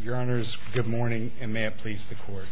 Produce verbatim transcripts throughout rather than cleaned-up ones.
Your Honors, good morning, and may it please the Court.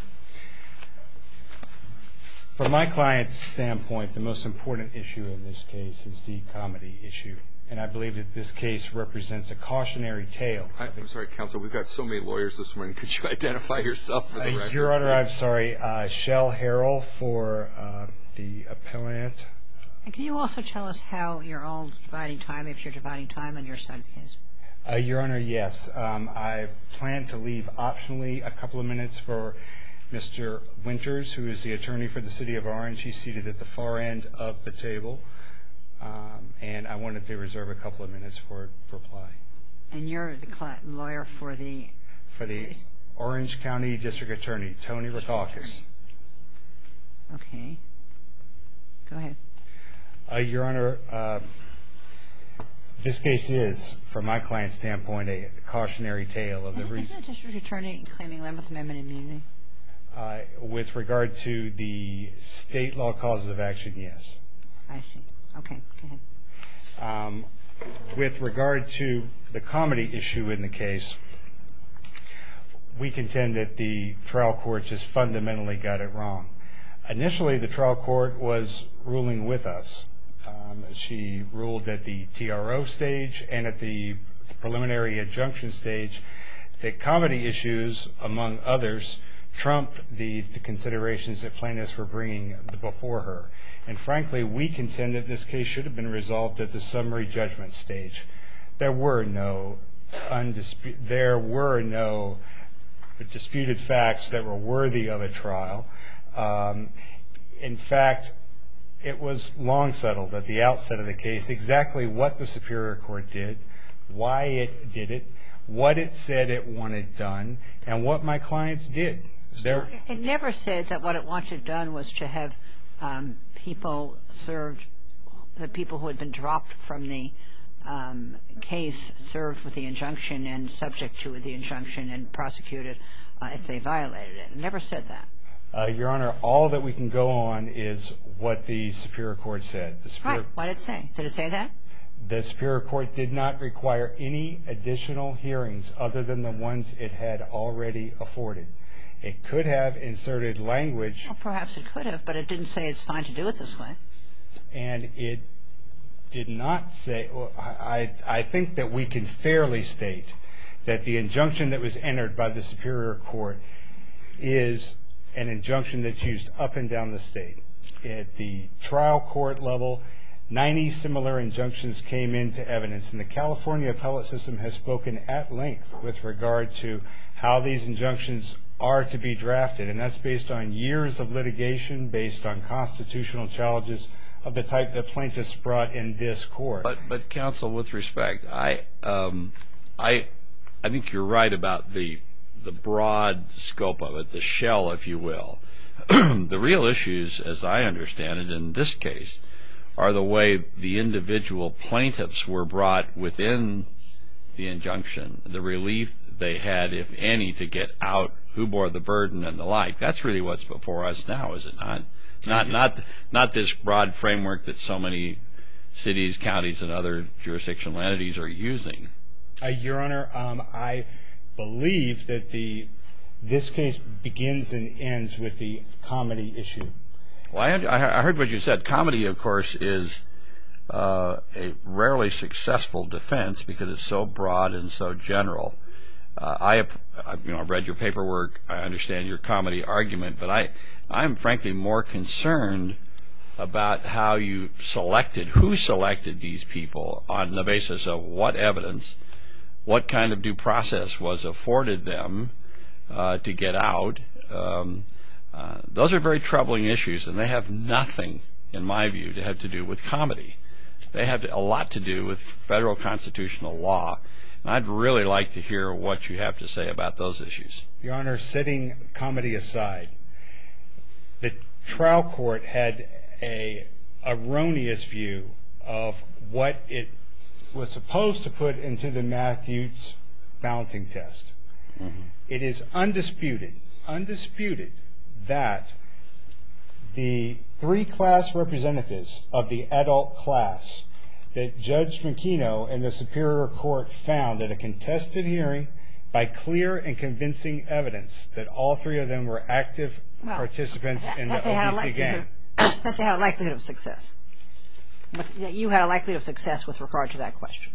From my client's standpoint, the most important issue in this case is the comedy issue, and I believe that this case represents a cautionary tale. I'm sorry, Counsel, we've got so many lawyers this morning. Could you identify yourself for the uh, record? Your Honor, I'm sorry, uh, Shell Harrell for uh, the appellant. And can you also tell us how you're all dividing time, if you're dividing time on your side of the case? Uh, Your Honor, yes. Um, I plan to leave optionally a couple of minutes for Mister Winters, who is the attorney for the City of Orange. He's seated at the far end of the table, um, and I wanted to reserve a couple of minutes for reply. And you're the lawyer for the... For the Orange County District Attorney, Tony Rackauckus. Okay. Go ahead. Uh, Your Honor, uh, this case is, from my client's standpoint, a cautionary tale of the reason. Isn't a district attorney claiming eleventh Amendment immunity? Uh, with regard to the state law causes of action, yes. I see. Okay, go ahead. Um, with regard to the comedy issue in the case, we contend that the trial court just fundamentally got it wrong. Initially, the trial court was ruling with us. Um, she ruled at the T R O stage and at the preliminary injunction stage that comedy issues, among others, trumped the, the considerations that plaintiffs were bringing before her. And frankly, we contend that this case should have been resolved at the summary judgment stage. There were no undisputed, there were no disputed facts that were worthy of a trial. Um, in fact, it was long settled at the outset of the case exactly what the Superior Court did, why it did it, what it said it wanted done, and what my clients did. There, it never said that what it wanted done was to have um, people served, the people who had been dropped from the um, case served with the injunction and subject to the injunction and prosecuted uh, if they violated it. It never said that. Uh, Your Honor, all that we can go on is what the Superior Court said. The Superior, right. What did it say? Did it say that? The Superior Court did not require any additional hearings other than the ones it had already afforded. It could have inserted language. Well, perhaps it could have, but it didn't say it's fine to do it this way. And it did not say, well, I, I think that we can fairly state that the injunction that was entered by the Superior Court is an injunction that's used up and down the state. At the trial court level, ninety similar injunctions came into evidence, and the California appellate system has spoken at length with regard to how these injunctions are to be drafted, and that's based on years of litigation, based on constitutional challenges of the type that plaintiffs brought in this court. But, but counsel, with respect, I, um, I, I think you're right about the the broad scope of it, the shell, if you will. The real issues, as I understand it, in this case, are the way the individual plaintiffs were brought within the injunction, the relief they had, if any, to get out, who bore the burden and the like. That's really what's before us now, is it not? Not, not, not this broad framework that so many cities, counties, and other jurisdictional entities are using. Uh, Your Honor, um, I believe that the this case begins and ends with the comedy issue. Well, I, I heard what you said. Comedy, of course, is uh, a rarely successful defense because it's so broad and so general. Uh, I, have, you know, I've read your paperwork. I understand your comedy argument, but I, I'm frankly more concerned about how you selected, who selected these people on the basis of what evidence, what kind of due process was afforded them uh, to get out. Um, uh, those are very troubling issues, and they have nothing, in my view, to have to do with comedy. They have a lot to do with federal constitutional law. And I'd really like to hear what you have to say about those issues. Your Honor, setting comedy aside, the trial court had a erroneous view of what it was supposed to put into the Matthews balancing test. Mm-hmm. It is undisputed, undisputed that the three class representatives of the adult class that Judge McKeno and the Superior Court found at a contested hearing by clear and convincing evidence that all three of them were active well, participants that, in that the O B C gang. That they had a likelihood of success. With, that you had a likelihood of success with regard to that question.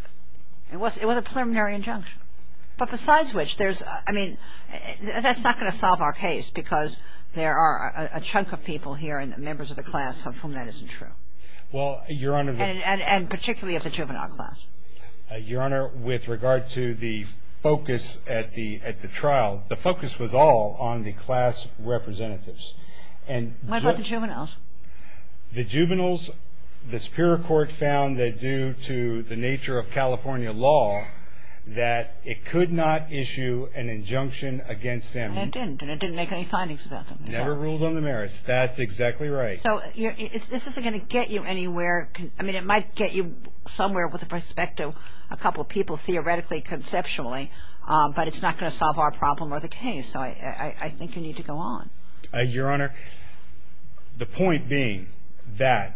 It was it was a preliminary injunction. But besides which, there's, I mean, that's not going to solve our case because there are a, a chunk of people here and members of the class of whom that isn't true. Well, Your Honor, the, and, and and particularly of the juvenile class. Uh, Your Honor, with regard to the focus at the at the trial, the focus was all on the class representatives. And what ju- about the juveniles? The juveniles, the Superior Court found that due to the nature of California law, that it could not issue an injunction against them. And it didn't, and it didn't make any findings about them. Never ruled on the merits. That's exactly right. So you're, it's, this isn't going to get you anywhere. I mean, it might get you somewhere with respect to a couple of people theoretically, conceptually, um, but it's not going to solve our problem or the case. So I, I, I think you need to go on. Uh, Your Honor, the point being that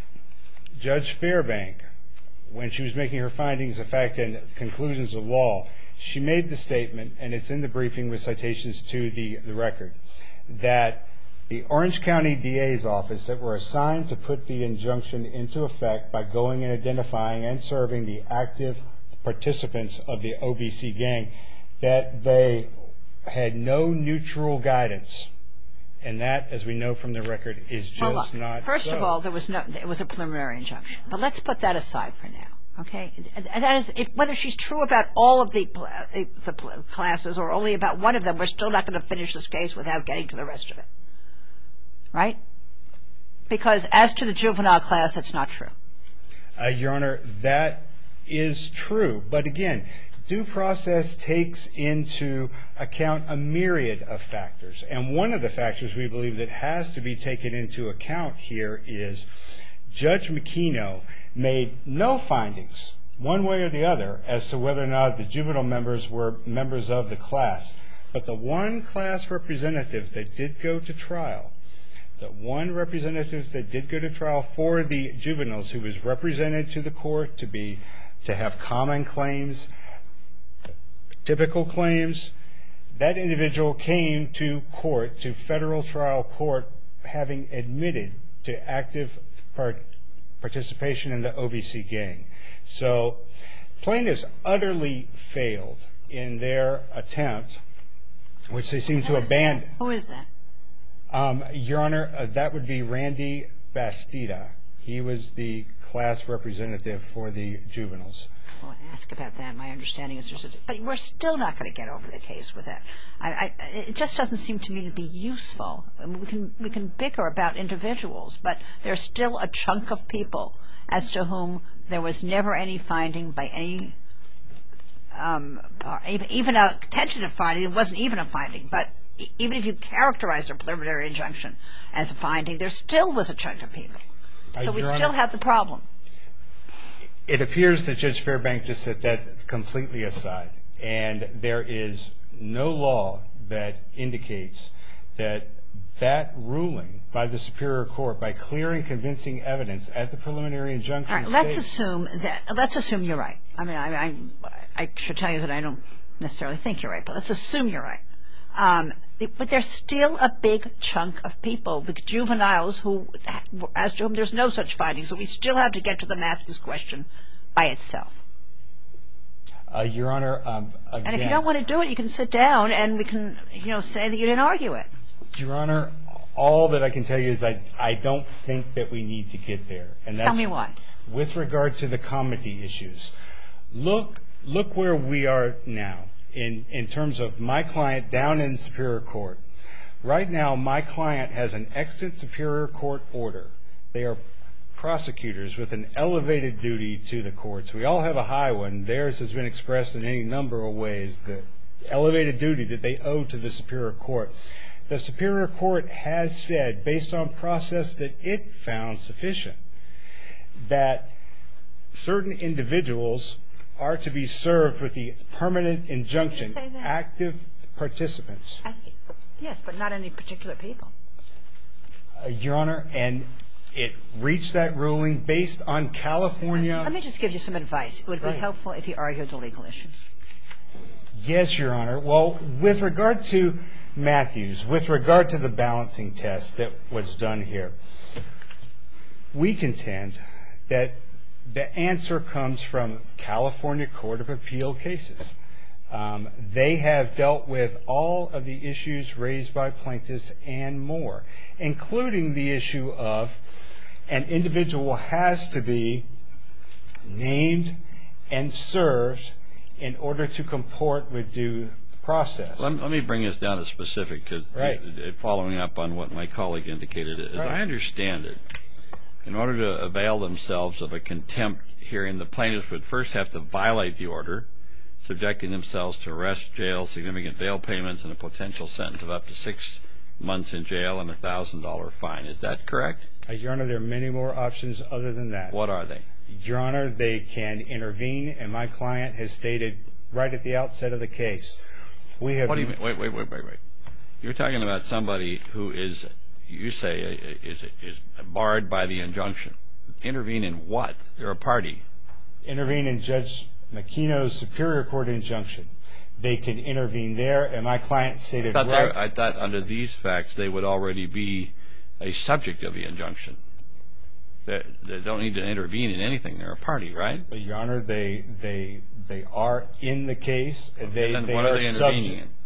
Judge Fairbank, when she was making her findings of fact and conclusions of law, she made the statement, and it's in the briefing with citations to the, the record, that the Orange County D A's office that were assigned to put the injunction into effect by going and identifying and serving the active participants of the O B C gang, that they had no neutral guidance. And that, as we know from the record, is just well, look, not First so. of all, there was no, it was a preliminary injunction. But let's put that aside for now, okay? And that is, if, whether she's true about all of the, the classes or only about one of them, we're still not going to finish this case without getting to the rest of it. Right? Because as to the juvenile class, it's not true. Uh, Your Honor, that is true. But again, due process takes into account a myriad of factors. And one of the factors we believe that has to be taken into account here is Judge McKeno made no findings, one way or the other, as to whether or not the juvenile members were members of the class. But the one class representative that did go to trial, the one representative that did go to trial for the juveniles who was represented to the court to be, to have common claims, typical claims, that individual came to court, to federal trial court, having admitted to active part, participation in the O B C gang. So plaintiffs utterly failed in their attempt, which they seem to abandon. Who is that? Um, Your Honor, uh, that would be Randy Bastida. He was the class representative for the juveniles. Well, ask about that. My understanding is there's a, but we're still not going to get over the case with that. I, I, it just doesn't seem to me to be useful. I mean, we can we can bicker about individuals, but there's still a chunk of people as to whom there was never any finding by any, um, even a tentative finding. It wasn't even a finding, but even if you characterize a preliminary injunction as a finding, there still was a chunk of people. So we still have the problem. It appears that Judge Fairbank just set that completely aside, and there is no law that indicates that that ruling by the Superior Court, by clear and convincing evidence at the preliminary injunction All right, stage. let's assume that. Let's assume you're right. I mean, I, I, I should tell you that I don't necessarily think you're right, but let's assume you're right. Um, but there's still a big chunk of people, the juveniles, who, as to whom there's no such findings. So we still have to get to the Matthews question by itself. Uh, Your Honor, um, again, and if you don't want to do it, you can sit down and we can, you know, say that you didn't argue it. Your Honor, all that I can tell you is I, I don't think that we need to get there. And that's Tell me why. With regard to the comity issues. Look, look where we are now. In, in terms of my client down in Superior Court. Right now, my client has an extant Superior Court order. They are prosecutors with an elevated duty to the courts. We all have a high one. Theirs has been expressed in any number of ways, the elevated duty that they owe to the Superior Court. The Superior Court has said, based on process that it found sufficient, that certain individuals are to be served with the permanent injunction, active participants. Yes, but not any particular people. Uh, Your Honor, and it reached that ruling based on California. Let me just give you some advice. It would be Right. helpful if you argued the legal issue. Yes, Your Honor. Well, with regard to Matthews, with regard to the balancing test that was done here, we contend that the answer comes from California Court of Appeal cases. Um, they have dealt with all of the issues raised by plaintiffs and more, including the issue of an individual has to be named and served in order to comport with due process. Let, let me bring this down to specific, because right. following up on what my colleague indicated, as right. I understand it, in order to avail themselves of a contempt hearing, the plaintiffs would first have to violate the order, subjecting themselves to arrest, jail, significant bail payments, and a potential sentence of up to six months in jail and a one thousand dollar fine. Is that correct? Uh, Your Honor, there are many more options other than that. What are they? Your Honor, they can intervene, and my client has stated right at the outset of the case, we have... What do you mean? Wait, wait, wait, wait, wait. You're talking about somebody who is, you say, is is barred by the injunction. Intervene in what? They're a party. Intervene in Judge McKeno's Superior Court injunction. They can intervene there, and my client stated... I thought, right, I thought under these facts they would already be a subject of the injunction. They, they don't need to intervene in anything. They're a party, right? But Your Honor, they they they are in the case. They, then they what are, are they subject. intervening in?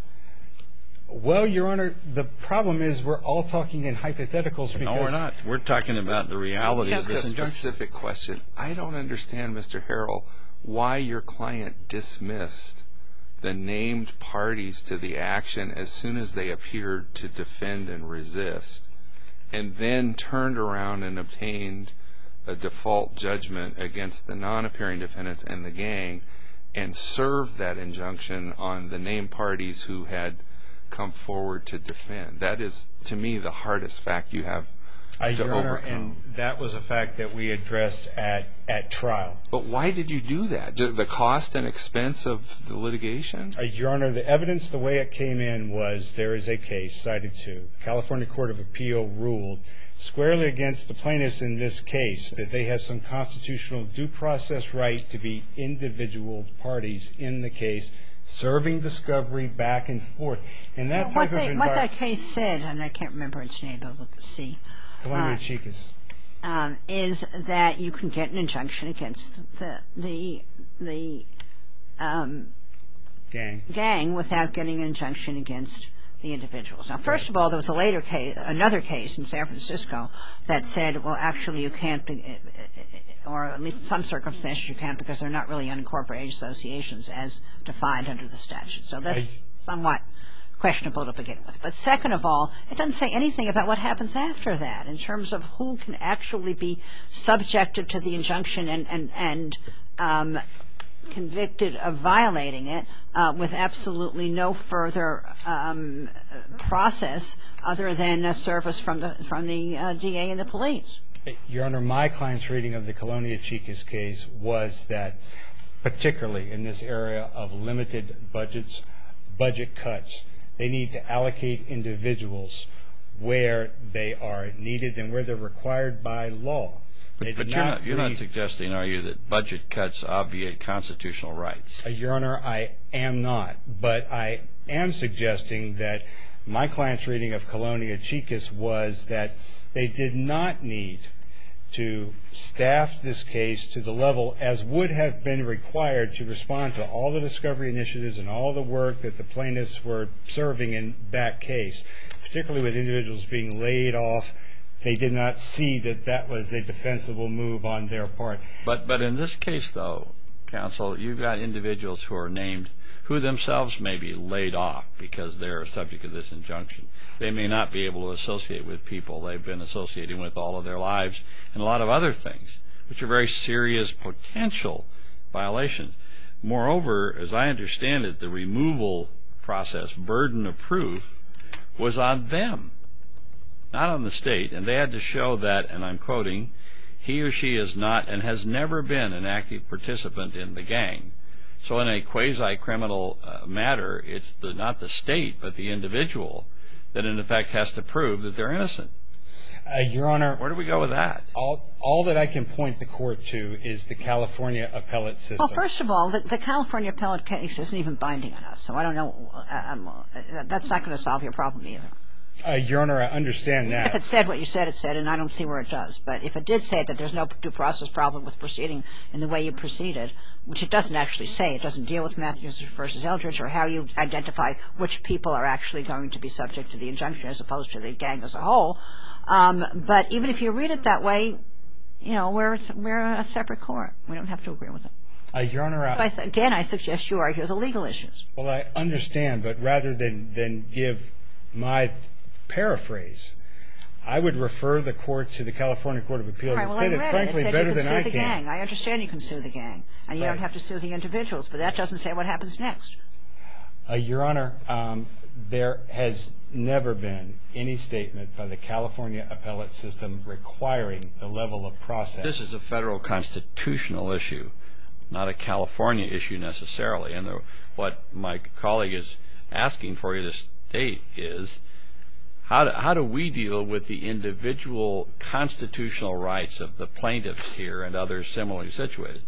Well, Your Honor, the problem is we're all talking in hypotheticals because... No, we're not. We're talking about the reality of this Ask a injunction. specific question. I don't understand, Mister Harrell, why your client dismissed the named parties to the action as soon as they appeared to defend and resist, and then turned around and obtained a default judgment against the non-appearing defendants and the gang, and served that injunction on the named parties who had come forward to defend. That is, to me, the hardest fact you have Uh, to Your Honor, overcome. and that was a fact that we addressed at, at trial. But why did you do that? The cost and expense of the litigation? Uh, Your Honor, the evidence, the way it came in was there is a case cited to. The California Court of Appeal ruled squarely against the plaintiffs in this case that they have some constitutional due process right to be individual parties in the case, serving discovery back and forth. And that Well, type what, of they, what environment... that case said, and I can't remember its name, but with the C, Colonia uh, Chicas. um, is that you can get an injunction against the the the um, Gang. gang without getting an injunction against the individuals. Now, first of all, there was a later case, another case in San Francisco that said, well, actually you can't, be, or at least in some circumstances you can't, because they're not really unincorporated associations as defined under the statute. So that's I, somewhat questionable to begin with. But second of all, it doesn't say anything about what happens after that in terms of who can actually be subjected to the injunction and and and um, convicted of violating it uh, with absolutely no further um, process other than a service from the from the uh, D A and the police. Your Honor, my client's reading of the Colonia Chicas case was that, particularly in this area of limited budgets, budget cuts, they need to allocate individuals where they are needed and where they're required by law. They But, but did you're, not not, you're not read- suggesting, are you, that budget cuts obviate constitutional rights? Uh, Your Honor, I am not. But I am suggesting that my client's reading of Colonia Chicas was that they did not need to staff this case to the level as would have been required to respond to all the discovery initiatives and all the work that the plaintiffs were serving in that case, particularly with individuals being laid off. They did not see that that was a defensible move on their part. But but in this case, though, counsel, you've got individuals who are named who themselves may be laid off because they're subject to this injunction. They may not be able to associate with people they've been associating with all of their lives and a lot of other things, which are very serious potential violations. Moreover, as I understand it, the removal process, burden of proof, was on them, not on the state, and they had to show that, and I'm quoting, he or she is not and has never been an active participant in the gang. So in a quasi-criminal uh, matter, it's the, not the state but the individual that in effect has to prove that they're innocent. Uh, Your Honor, Where do we go with that? all, all that I can point the court to is the California appellate system. Well, first of all, the, the California appellate case isn't even binding on us, so I don't know. Uh, um, uh, that's not going to solve your problem either. Uh, Your Honor, I understand that. If it said what you said it said, and I don't see where it does, but if it did say that there's no due process problem with proceeding in the way you proceeded, which it doesn't actually say, it doesn't deal with Matthews versus Eldridge or how you identify which people are actually going to be subject to the injunction as opposed to the gang as a whole. Um, but even if you read it that way, you know, we're we're a separate court. We don't have to agree with it. Uh, Your Honor, I, So I, again, I suggest you argue the legal issues. well, I understand, but rather than, than give my paraphrase, I would refer the court to the California Court of Appeals. All right, It well, said I it read frankly it. It said better you can than sue I the can. gang. I understand you can sue the gang, and you Right. don't have to sue the individuals, but that doesn't say what happens next. Uh, Your Honor, um, there has never been any statement by the California appellate system requiring the level of process. This is a federal constitutional issue, not a California issue necessarily. And the, what my colleague is asking for you to state is, how do, how do we deal with the individual constitutional rights of the plaintiffs here and others similarly situated?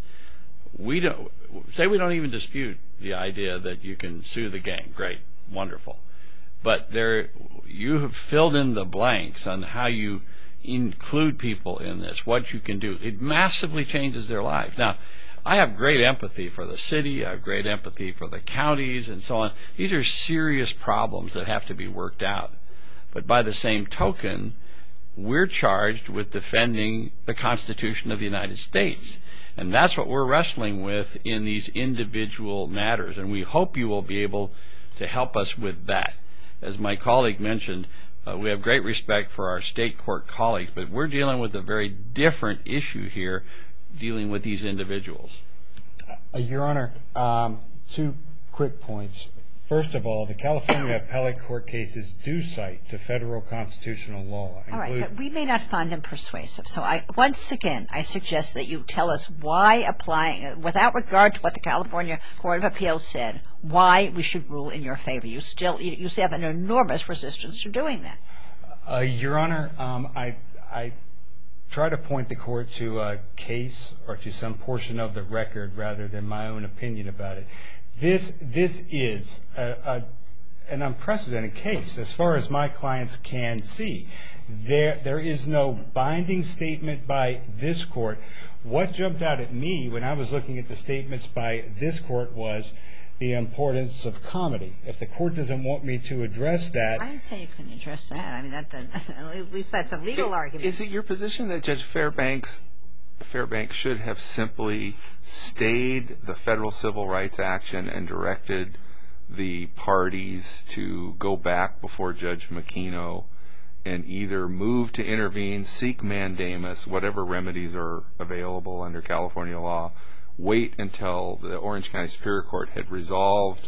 We don't say we don't even dispute the idea that you can sue the gang. Great, wonderful. But there, you have filled in the blanks on how you include people in this, what you can do. It massively changes their lives. Now, I have great empathy for the city. I have great empathy for the counties and so on. These are serious problems that have to be worked out. But by the same token, we're charged with defending the Constitution of the United States. And that's what we're wrestling with in these individual matters. And we hope you will be able to help us with that. As my colleague mentioned, uh, we have great respect for our state court colleagues, but we're dealing with a very different issue here, dealing with these individuals. Uh, Your Honor, um, two quick points. First of all, the California appellate court cases do cite to federal constitutional law. All right, include- but we may not find them persuasive. So I, once again, I suggest that you tell us why applying, without regard to what the California Court of Appeals said, why we should rule in your favor. You still, you, you still have an enormous resistance to doing that. Uh, Your Honor, um, I, I try to point the court to a case or to some portion of the record rather than my own opinion about it. This, this is a, a, an unprecedented case as far as my clients can see. There, there is no binding statement by this court. What jumped out at me when I was looking at the statements by this court was the importance of comedy. If the court doesn't want me to address that. I didn't say you couldn't address that. I mean, that, that, at least that's a legal argument. Is it your position that Judge Fairbanks Fairbanks should have simply stayed the federal civil rights action and directed the parties to go back before Judge McKeno and either move to intervene, seek mandamus, whatever remedies are available under California law, wait until the Orange County Superior Court had resolved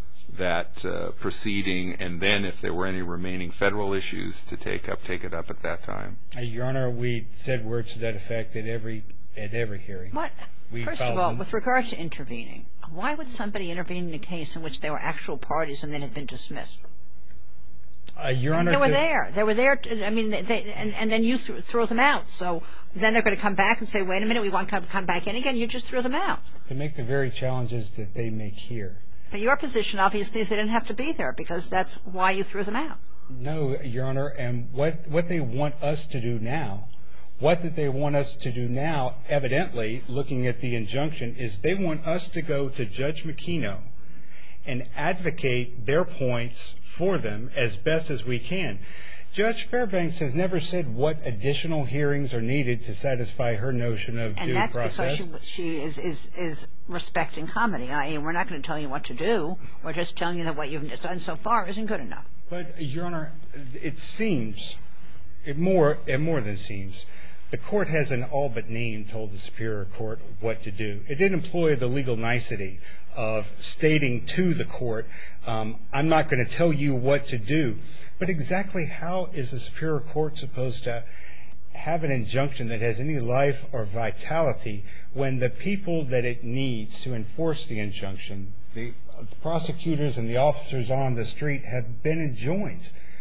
that uh, proceeding, and then if there were any remaining federal issues to take up, take it up at that time? Uh, Your Honor, we said words to that effect at every at every hearing. What? We First of followed all, them. with regard to intervening, why would somebody intervene in a case in which there were actual parties and then had been dismissed? Uh, Your Honor, They were to- there. They were there. To, I mean, they, they, and, and then you th- threw them out. So then they're going to come back and say, wait a minute, we want to come, come back in again. You just threw them out. to make the very challenges that they make here. But your position, obviously, is they didn't have to be there because that's why you threw them out. No, Your Honor, and what, what they want us to do now, what that they want us to do now, evidently, looking at the injunction, is they want us to go to Judge McKeno and advocate their points for them as best as we can. Judge Fairbanks has never said what additional hearings are needed to satisfy her notion of And due that's process. because she, she is, is, is respecting comedy. I mean, we're not going to tell you what to do. We're just telling you that what you've done so far isn't good enough. But, Your Honor, it seems, it more, it more than seems, the court has in all but name told the Superior Court what to do. It did employ the legal nicety of stating to the court, um, I'm not going to tell you what to do. But exactly how is the Superior Court supposed to have an injunction that has any life or vitality when the people that it needs to enforce the injunction, the prosecutors and the officers on the street, have been enjoined?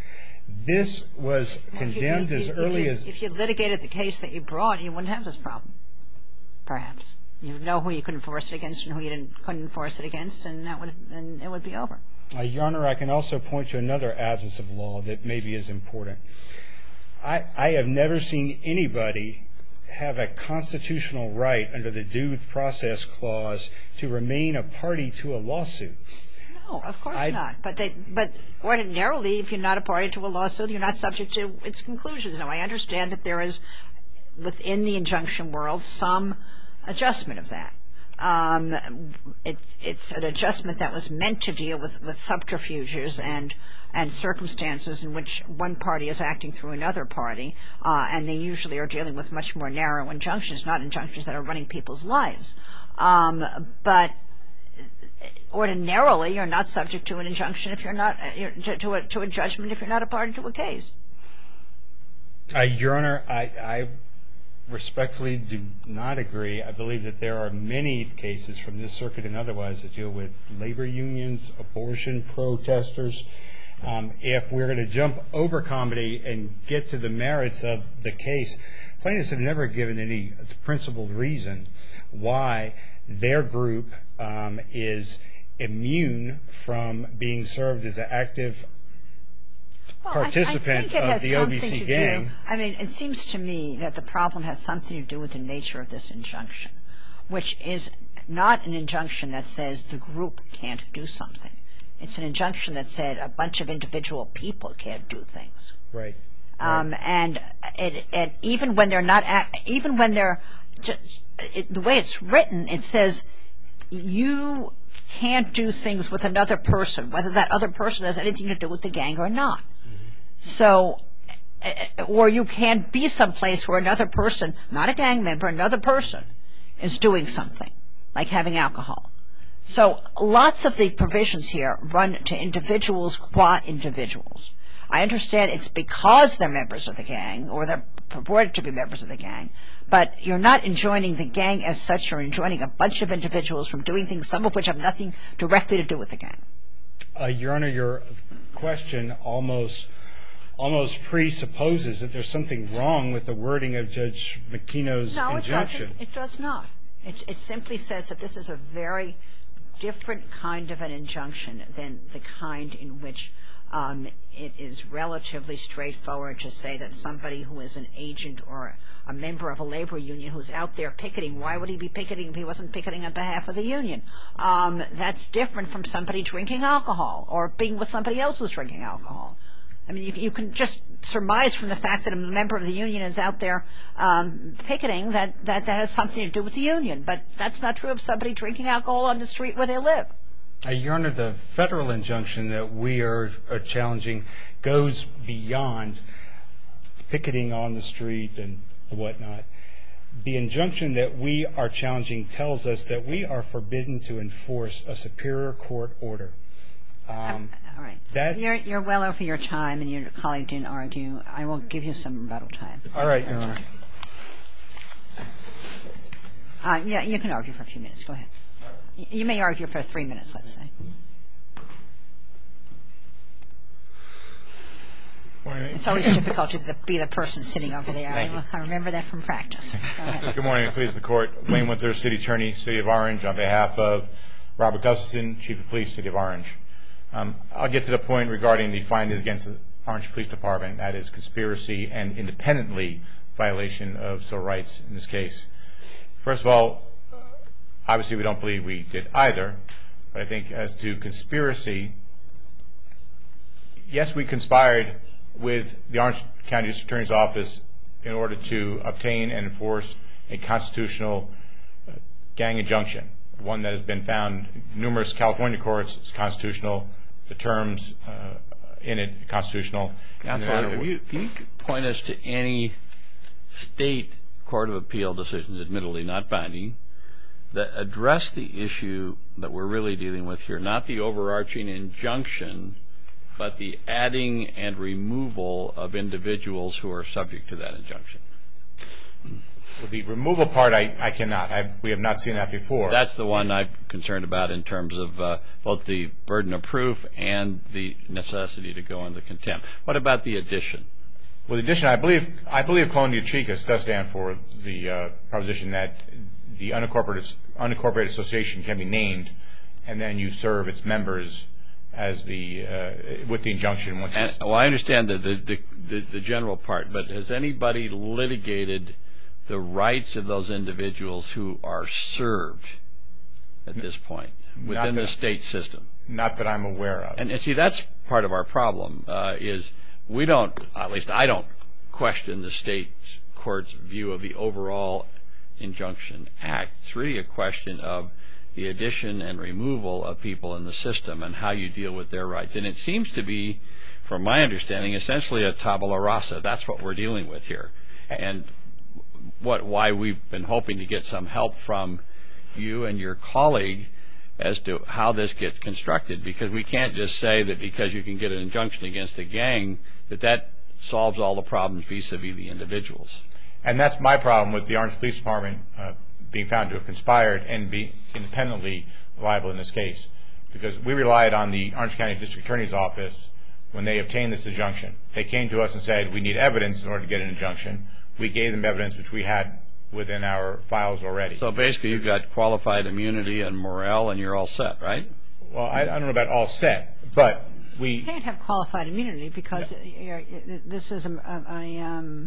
This was condemned If you- as if early you- as... If you litigated the case that you brought, you wouldn't have this problem, perhaps. You know who you could enforce it against and who you didn't, couldn't enforce it against, and that would and it would be over. Uh, Your Honor, I can also point to another absence of law that maybe is important. I, I have never seen anybody have a constitutional right under the Due Process Clause to remain a party to a lawsuit. No, of course I- not. But they, but ordinarily, if you're not a party to a lawsuit, you're not subject to its conclusions. Now, I understand that there is, within the injunction world, some adjustment of that. Um, it's it's an adjustment that was meant to deal with, with subterfuges and and circumstances in which one party is acting through another party, uh, and they usually are dealing with much more narrow injunctions, not injunctions that are running people's lives. Um, but ordinarily, you're not subject to an injunction if you're not you're, to a to a judgment if you're not a party to a case. Uh, Your Honor, I, I respectfully do not agree. I believe that there are many cases from this circuit and otherwise that deal with labor unions, abortion protesters. Um, if we're going to jump over comedy and get to the merits of the case, plaintiffs have never given any principled reason why their group um, is immune from being served as an active Well, participant I, I think it of has the O B something C to gang. Do, I mean, it seems to me that the problem has something to do with the nature of this injunction, which is not an injunction that says the group can't do something. It's an injunction that said a bunch of individual people can't do things. Right. Um, right. And it, it, even when they're not, act, even when they're, just, it, the way it's written, it says you can't do things with another person, whether that other person has anything to do with the gang or not. Mm-hmm. So, or you can't be someplace where another person, not a gang member, another person is doing something, like having alcohol. So lots of the provisions here run to individuals qua individuals. I understand it's because they're members of the gang or they're purported to be members of the gang, but you're not enjoining the gang as such. You're enjoining a bunch of individuals from doing things, some of which have nothing directly to do with the gang. Uh, Your Honor, your question almost almost presupposes that there's something wrong with the wording of Judge McKeno's no, injunction. No, it doesn't. It does not. It, it simply says that this is a very different kind of an injunction than the kind in which um, it is relatively straightforward to say that somebody who is an agent or a member of a labor union who's out there picketing, why would he be picketing if he wasn't picketing on behalf of the union? Um, that's different from somebody drinking alcohol or being with somebody else who's drinking alcohol. I mean, you, you can just surmise from the fact that a member of the union is out there um, picketing that, that that has something to do with the union. But that's not true of somebody drinking alcohol on the street where they live. Uh, Your Honor, the federal injunction that we are, are challenging goes beyond picketing on the street and whatnot. The injunction that we are challenging tells us that we are forbidden to enforce a superior court order. Um, All right. That, you're, you're well over your time, and your colleague didn't argue. I will give you some rebuttal time. All right, Your Honor. Uh, yeah, you can argue for a few minutes. Go ahead. You may argue for three minutes, let's say. It's always difficult to be the person sitting over there. I, I remember that from practice. Go ahead. Good morning. Please the court. Wayne Winther, City Attorney, City of Orange, on behalf of Robert Gustafson, Chief of Police, City of Orange. Um, I'll get to the point regarding the findings against the Orange Police Department. That is conspiracy and independently violation of civil rights in this case. First of all, obviously we don't believe we did either. But I think as to conspiracy, yes, we conspired with the Orange County District Attorney's Office in order to obtain and enforce a constitutional uh, gang injunction, one that has been found in numerous California courts is constitutional, the terms uh, in it constitutional. Counsel, can you, can you point us to any state court of appeal decisions, admittedly not binding, that address the issue that we're really dealing with here, not the overarching injunction, but the adding and removal of individuals who are subject to that injunction? Well, the removal part, I, I cannot. I, we have not seen that before. That's the one I'm concerned about in terms of uh, both the burden of proof and the necessity to go into contempt. What about the addition? Well, the addition, I believe, I believe Colonia Chicas does stand for the uh, proposition that the unincorporated, unincorporated association can be named, and then you serve its members as the uh, with the injunction. Once and, well, I understand the the, the the general part, but has anybody litigated the rights of those individuals who are served at this point within the state system? Not that I'm aware of. And, and see, that's part of our problem, uh, is we don't, at least I don't, question the state court's view of the overall Injunction Act. It's really a question of the addition and removal of people in the system and how you deal with their rights. And it seems to be, from my understanding, essentially a tabula rasa. That's what we're dealing with here. And what why we've been hoping to get some help from you and your colleague as to how this gets constructed, because we can't just say that because you can get an injunction against a gang that that solves all the problems vis-a-vis the individuals. And that's my problem with the Orange Police Department uh, being found to have conspired and be independently liable in this case, because we relied on the Orange County District Attorney's Office when they obtained this injunction. They came to us and said, we need evidence in order to get an injunction. We gave them evidence which we had within our files already. So basically you've got qualified immunity and morale and you're all set, right? Well, I, I don't know about all set, but we... You can't have qualified immunity because no. you're, this is a... a um,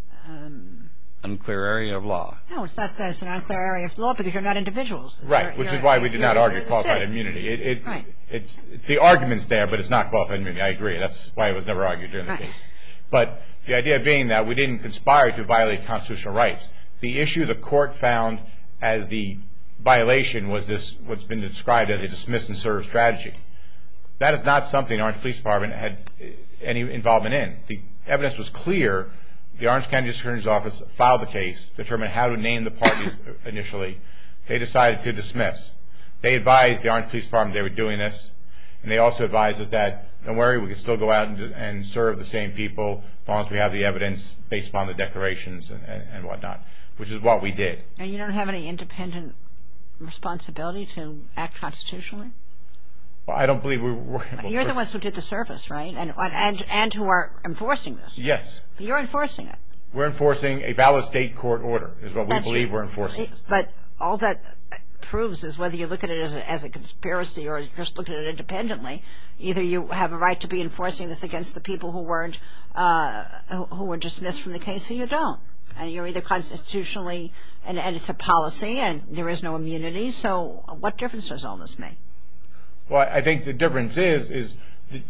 um, unclear area of law. No, it's not that it's an unclear area of law because you're not individuals. Right, you're, which you're, is why we did not argue qualified city. immunity. It, it, right. it's, it's the argument's there, but it's not qualified immunity. I agree. That's why it was never argued during the right. case. But the idea being that we didn't conspire to violate constitutional rights. The issue the court found as the violation was this, what's been described as a dismiss and serve strategy. That is not something the Orange Police Department had any involvement in. The evidence was clear. The Orange County District Attorney's Office filed the case, determined how to name the parties initially. They decided to dismiss. They advised the Orange Police Department they were doing this, and they also advised us that, don't worry, we can still go out and, and serve the same people as long as we have the evidence based upon the declarations and, and, and whatnot, which is what we did. And you don't have any independent responsibility to act constitutionally? Well, I don't believe we were. Well, you're the ones who did the service, right? And, and, and who are enforcing this. Yes. But you're enforcing it. We're enforcing a valid state court order, is what That's we believe true. we're enforcing. But all that proves is whether you look at it as a, as a conspiracy or just look at it independently, either you have a right to be enforcing this against the people who weren't, uh, who, who were dismissed from the case, or you don't. And you're either constitutionally, and, and it's a policy, and there is no immunity, so what difference does all this make? Well, I think the difference is, is the,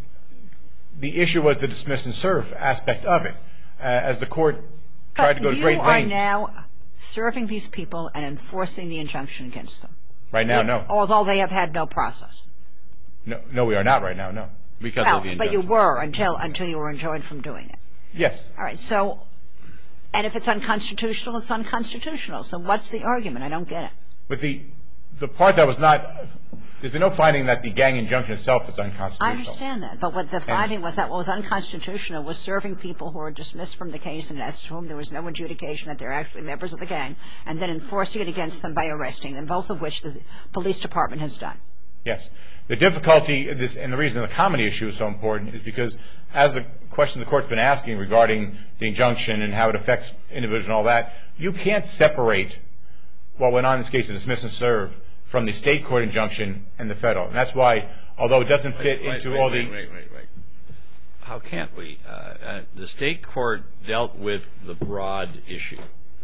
the issue was the dismiss and serve aspect of it. Uh, as the court tried but to go to great you lengths. are now serving these people and enforcing the injunction against them. Right now, no. Although they have had no process. No, no, we are not right now, no. Because well, of the but you were until until you were enjoined from doing it. Yes. All right, so, and if it's unconstitutional, it's unconstitutional. So what's the argument? I don't get it. But the, the part that was not, there's been no finding that the gang injunction itself is unconstitutional. I understand that. But what the finding was that what was unconstitutional was serving people who were dismissed from the case and as to whom there was no adjudication that they're actually members of the gang, and then enforcing it against them by arresting them, both of which the police department has done. Yes. The difficulty, this, and the reason the comedy issue is so important is because as the question the court's been asking regarding the injunction and how it affects individuals and all that, you can't separate what went on in this case of dismiss and serve from the state court injunction and the federal. And that's why, although it doesn't fit wait, into wait, all wait, the... Wait, wait, wait. How can't we? Uh, uh, the state court dealt with the broad issue.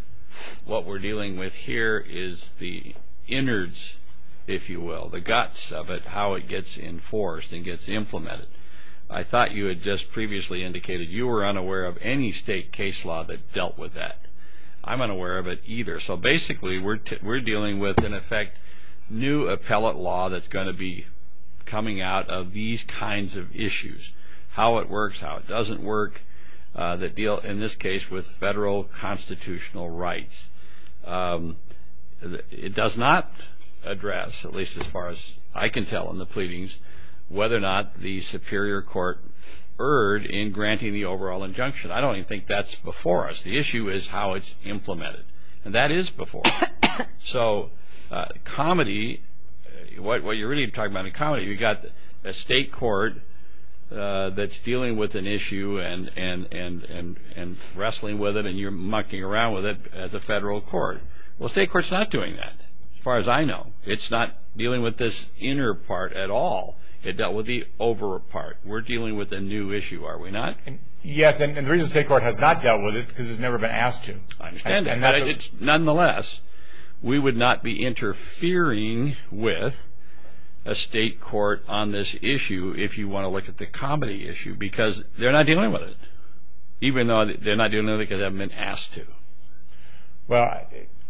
What we're dealing with here is the innards, if you will, the guts of it, how it gets enforced and gets implemented. I thought you had just previously indicated you were unaware of any state case law that dealt with that. I'm unaware of it either. So basically we're, t- we're dealing with, in effect, new appellate law that's going to be coming out of these kinds of issues. How it works, how it doesn't work, uh, that deal, in this case, with federal constitutional rights. Um, it does not address, at least as far as I can tell in the pleadings, whether or not the Superior Court erred in granting the overall injunction. I don't even think that's before us. The issue is how it's implemented, and that is before us. So uh, comedy, what, what you're really talking about in comedy, you got a state court uh, that's dealing with an issue and, and, and, and, and wrestling with it, and you're mucking around with it as a federal court. Well, state court's not doing that, as far as I know. It's not dealing with this inner part at all. It dealt with the over part. We're dealing with a new issue, are we not? And yes, and, and the reason the state court has not dealt with it because it's never been asked to. I understand and, that, and but it's, nonetheless, we would not be interfering with a state court on this issue if you want to look at the comedy issue, because they're not dealing with it, even though they're not dealing with it because they haven't been asked to. Well,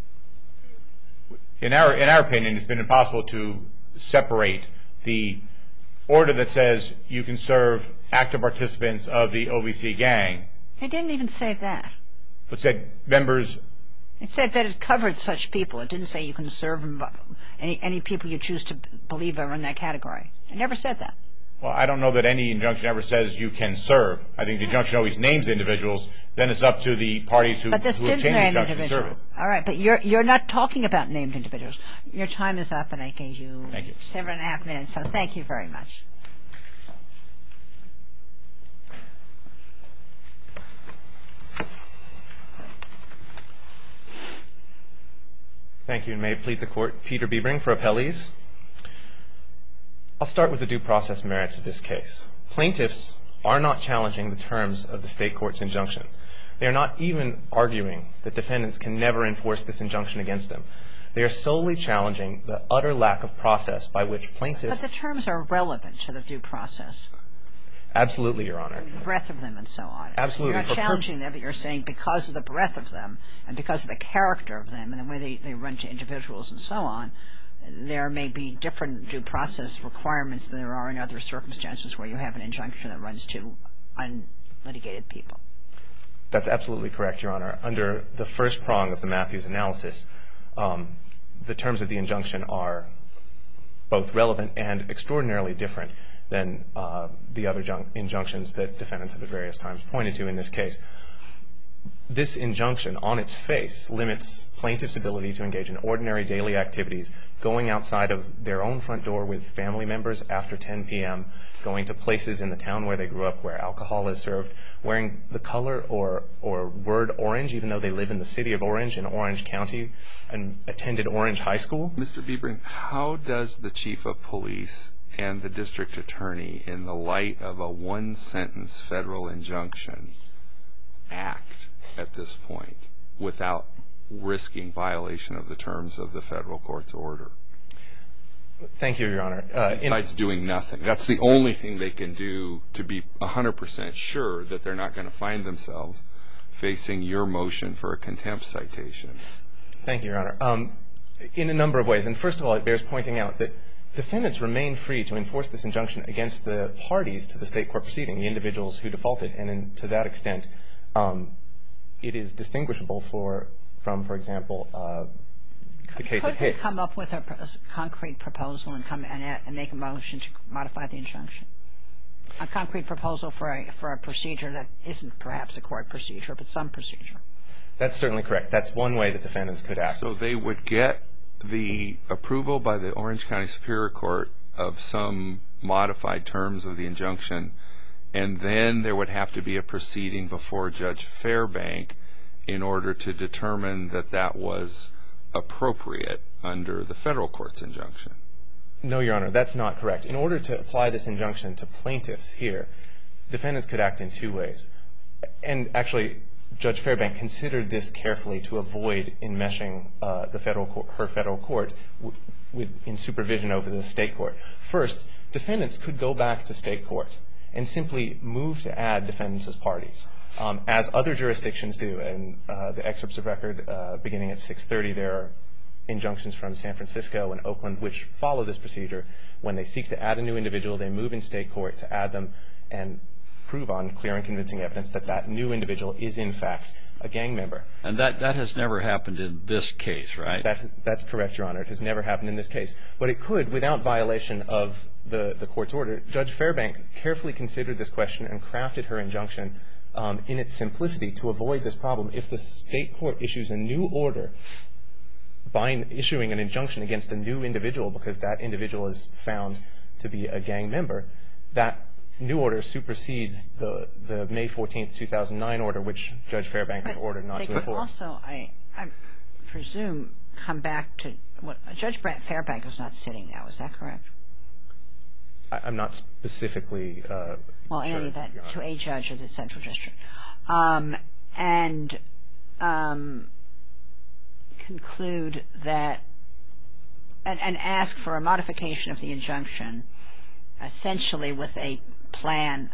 in our in our opinion, it's been impossible to separate the order that says you can serve active participants of the O V C gang. It didn't even say that. But said members. It said that it covered such people. It didn't say you can serve any any people you choose to believe are in that category. It never said that. Well, I don't know that any injunction ever says you can serve. I think the injunction always names individuals. Then it's up to the parties who, but this who have didn't changed the name injunction to serve it. All right, but you're you're not talking about named individuals. Your time is up, and I gave you, thank you. seven and a half minutes. So thank you very much. Thank you, and may it please the Court. Peter Biebring for appellees. I'll start with the due process merits of this case. Plaintiffs are not challenging the terms of the state court's injunction. They are not even arguing that defendants can never enforce this injunction against them. They are solely challenging the utter lack of process by which plaintiffs... But the terms are relevant to the due process. Absolutely, Your Honor. The breadth of them and so on. Absolutely. You're not For challenging them, but you're saying because of the breadth of them and because of the character of them and the way they, they run to individuals and so on, there may be different due process requirements than there are in other circumstances where you have an injunction that runs to unlitigated people. That's absolutely correct, Your Honor. Under the first prong of the Matthews analysis, um, the terms of the injunction are both relevant and extraordinarily different than uh, the other jun- injunctions that defendants have at various times pointed to in this case. This injunction, on its face, limits plaintiffs' ability to engage in ordinary daily activities, going outside of their own front door with family members after ten p.m., going to places in the town where they grew up where alcohol is served, wearing the color or, or word orange, even though they live in the city of Orange in Orange County and attended Orange High School. Mister Biebring, how does the chief of police and the district attorney, in the light of a one-sentence federal injunction, act at this point without risking violation of the terms of the federal court's order? Thank you, Your Honor. Uh, Besides in, doing nothing. That's the only thing they can do to be one hundred percent sure that they're not going to find themselves facing your motion for a contempt citation. Thank you, Your Honor. Um, in a number of ways. And first of all, it bears pointing out that defendants remain free to enforce this injunction against the parties to the state court proceeding, the individuals who defaulted. And in, to that extent, um, it is distinguishable for, from, for example, uh, the case Could of Hicks. Could they come up with a, a concrete proposal and come and, and make a motion to modify the injunction? A concrete proposal for a, for a procedure that isn't perhaps a court procedure, but some procedure. That's certainly correct. That's one way that defendants could act. So they would get the approval by the Orange County Superior Court of some modified terms of the injunction, and then there would have to be a proceeding before Judge Fairbank in order to determine that that was appropriate under the federal court's injunction. No, Your Honor, that's not correct. In order to apply this injunction to plaintiffs here, defendants could act in two ways. And actually, Judge Fairbank considered this carefully to avoid enmeshing uh, the federal court, her federal court w- with, in supervision over the state court. First, defendants could go back to state court and simply move to add defendants as parties, um, as other jurisdictions do. And uh, the excerpts of record uh, beginning at six thirty, there are injunctions from San Francisco and Oakland which follow this procedure. When they seek to add a new individual, they move in state court to add them, and prove on clear and convincing evidence that that new individual is, in fact, a gang member. And that, that has never happened in this case, right? That, that's correct, Your Honor. It has never happened in this case. But it could, without violation of the, the court's order. Judge Fairbank carefully considered this question and crafted her injunction um, in its simplicity to avoid this problem. If the state court issues a new order by issuing an injunction against a new individual because that individual is found to be a gang member, that new order supersedes the, the May fourteenth, two thousand nine order, which Judge Fairbank has ordered not to enforce. They could also, I, I presume, come back to what Judge Fairbank is not sitting now. Is that correct? I, I'm not specifically uh, well, in sure, any event, to a judge of the Central District, um, and um, conclude that, and, and ask for a modification of the injunction, essentially with a plan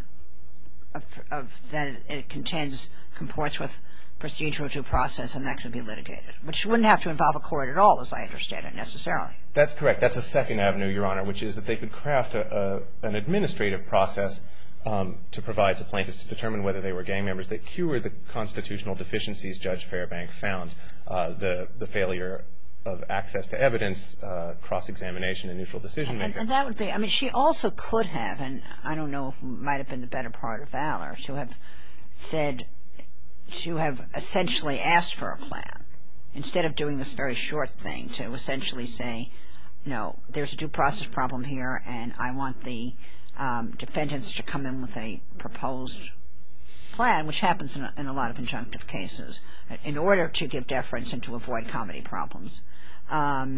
of, of that it, it contends comports with procedural due process, and that could be litigated, which wouldn't have to involve a court at all, as I understand it, necessarily. That's correct. That's a second avenue, Your Honor, which is that they could craft a, a, an administrative process um, to provide to plaintiffs to determine whether they were gang members that cure the constitutional deficiencies Judge Fairbank found, uh, the, the failure of access to evidence, uh, cross-examination, and neutral decision-making. And, and that would be, I mean, she also could have, and I don't know if it might have been the better part of valor, to have said, to have essentially asked for a plan, instead of doing this very short thing, to essentially say, no, there's a due process problem here, and I want the um, defendants to come in with a proposed plan, which happens in a, in a lot of injunctive cases, in order to give deference and to avoid comedy problems. Um,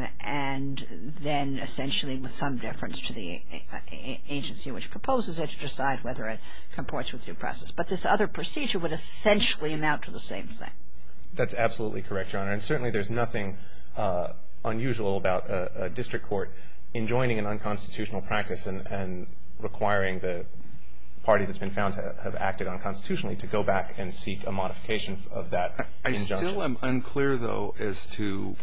and then essentially with some deference to the agency which proposes it to decide whether it comports with due process. But this other procedure would essentially amount to the same thing. That's absolutely correct, Your Honor. And certainly there's nothing uh, unusual about a, a district court enjoining an unconstitutional practice and, and requiring the party that's been found to have acted unconstitutionally to go back and seek a modification of that I injunction. still am unclear, though, as to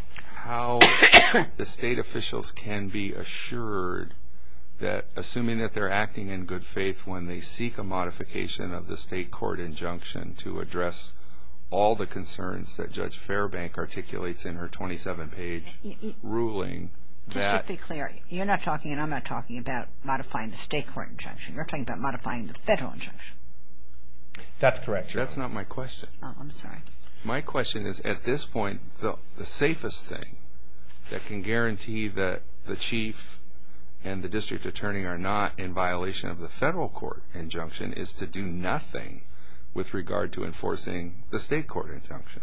how the state officials can be assured that, assuming that they're acting in good faith when they seek a modification of the state court injunction to address all the concerns that Judge Fairbank articulates in her twenty-seven page ruling. Just that to be clear, you're not talking, and I'm not talking about modifying the state court injunction. You're talking about modifying the federal injunction. That's correct, Your Honor. That's not my question. Oh, I'm sorry. My question is, at this point, the, the safest thing that can guarantee that the chief and the district attorney are not in violation of the federal court injunction is to do nothing with regard to enforcing the state court injunction.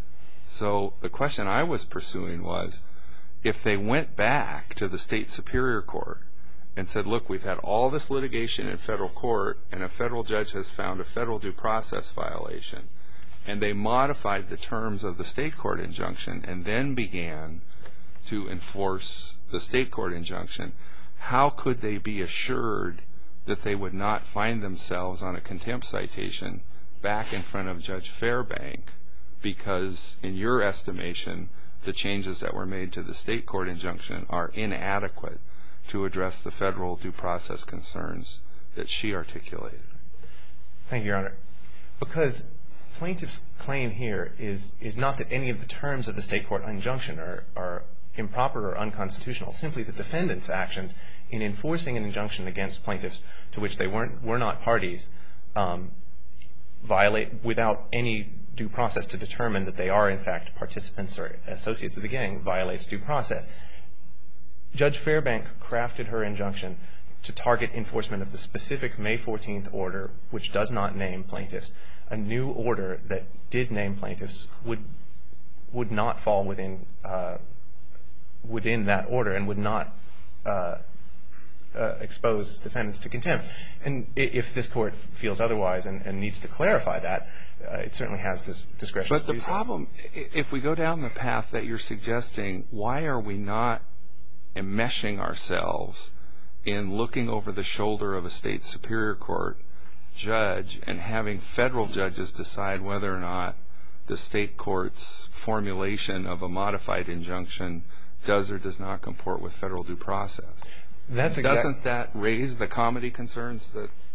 So the question I was pursuing was, if they went back to the state superior court and said, look, we've had all this litigation in federal court, and a federal judge has found a federal due process violation, and they modified the terms of the state court injunction and then began to enforce the state court injunction, how could they be assured that they would not find themselves on a contempt citation back in front of Judge Fairbank because, in your estimation, the changes that were made to the state court injunction are inadequate to address the federal due process concerns that she articulated? Thank you, Your Honor. Because plaintiff's claim here is, is not that any of the terms of the state court injunction are, are improper or unconstitutional, simply the defendant's actions in enforcing an injunction against plaintiffs to which they weren't, were not parties um, violate without any due process to determine that they are, in fact, participants or associates of the gang, violates due process. Judge Fairbank crafted her injunction to target enforcement of the specific May fourteenth order, which does not name plaintiffs. A new order that did name plaintiffs would would not fall within uh, within that order and would not uh, uh, expose defendants to contempt. And if this court feels otherwise and, and needs to clarify that, uh, it certainly has dis- discretion but to do the so. problem, if we go down the path that you're suggesting, why are we not enmeshing ourselves in looking over the shoulder of a state superior court judge and having federal judges decide whether or not the state court's formulation of a modified injunction does or does not comport with federal due process? That's exact- Doesn't that raise the comedy concerns that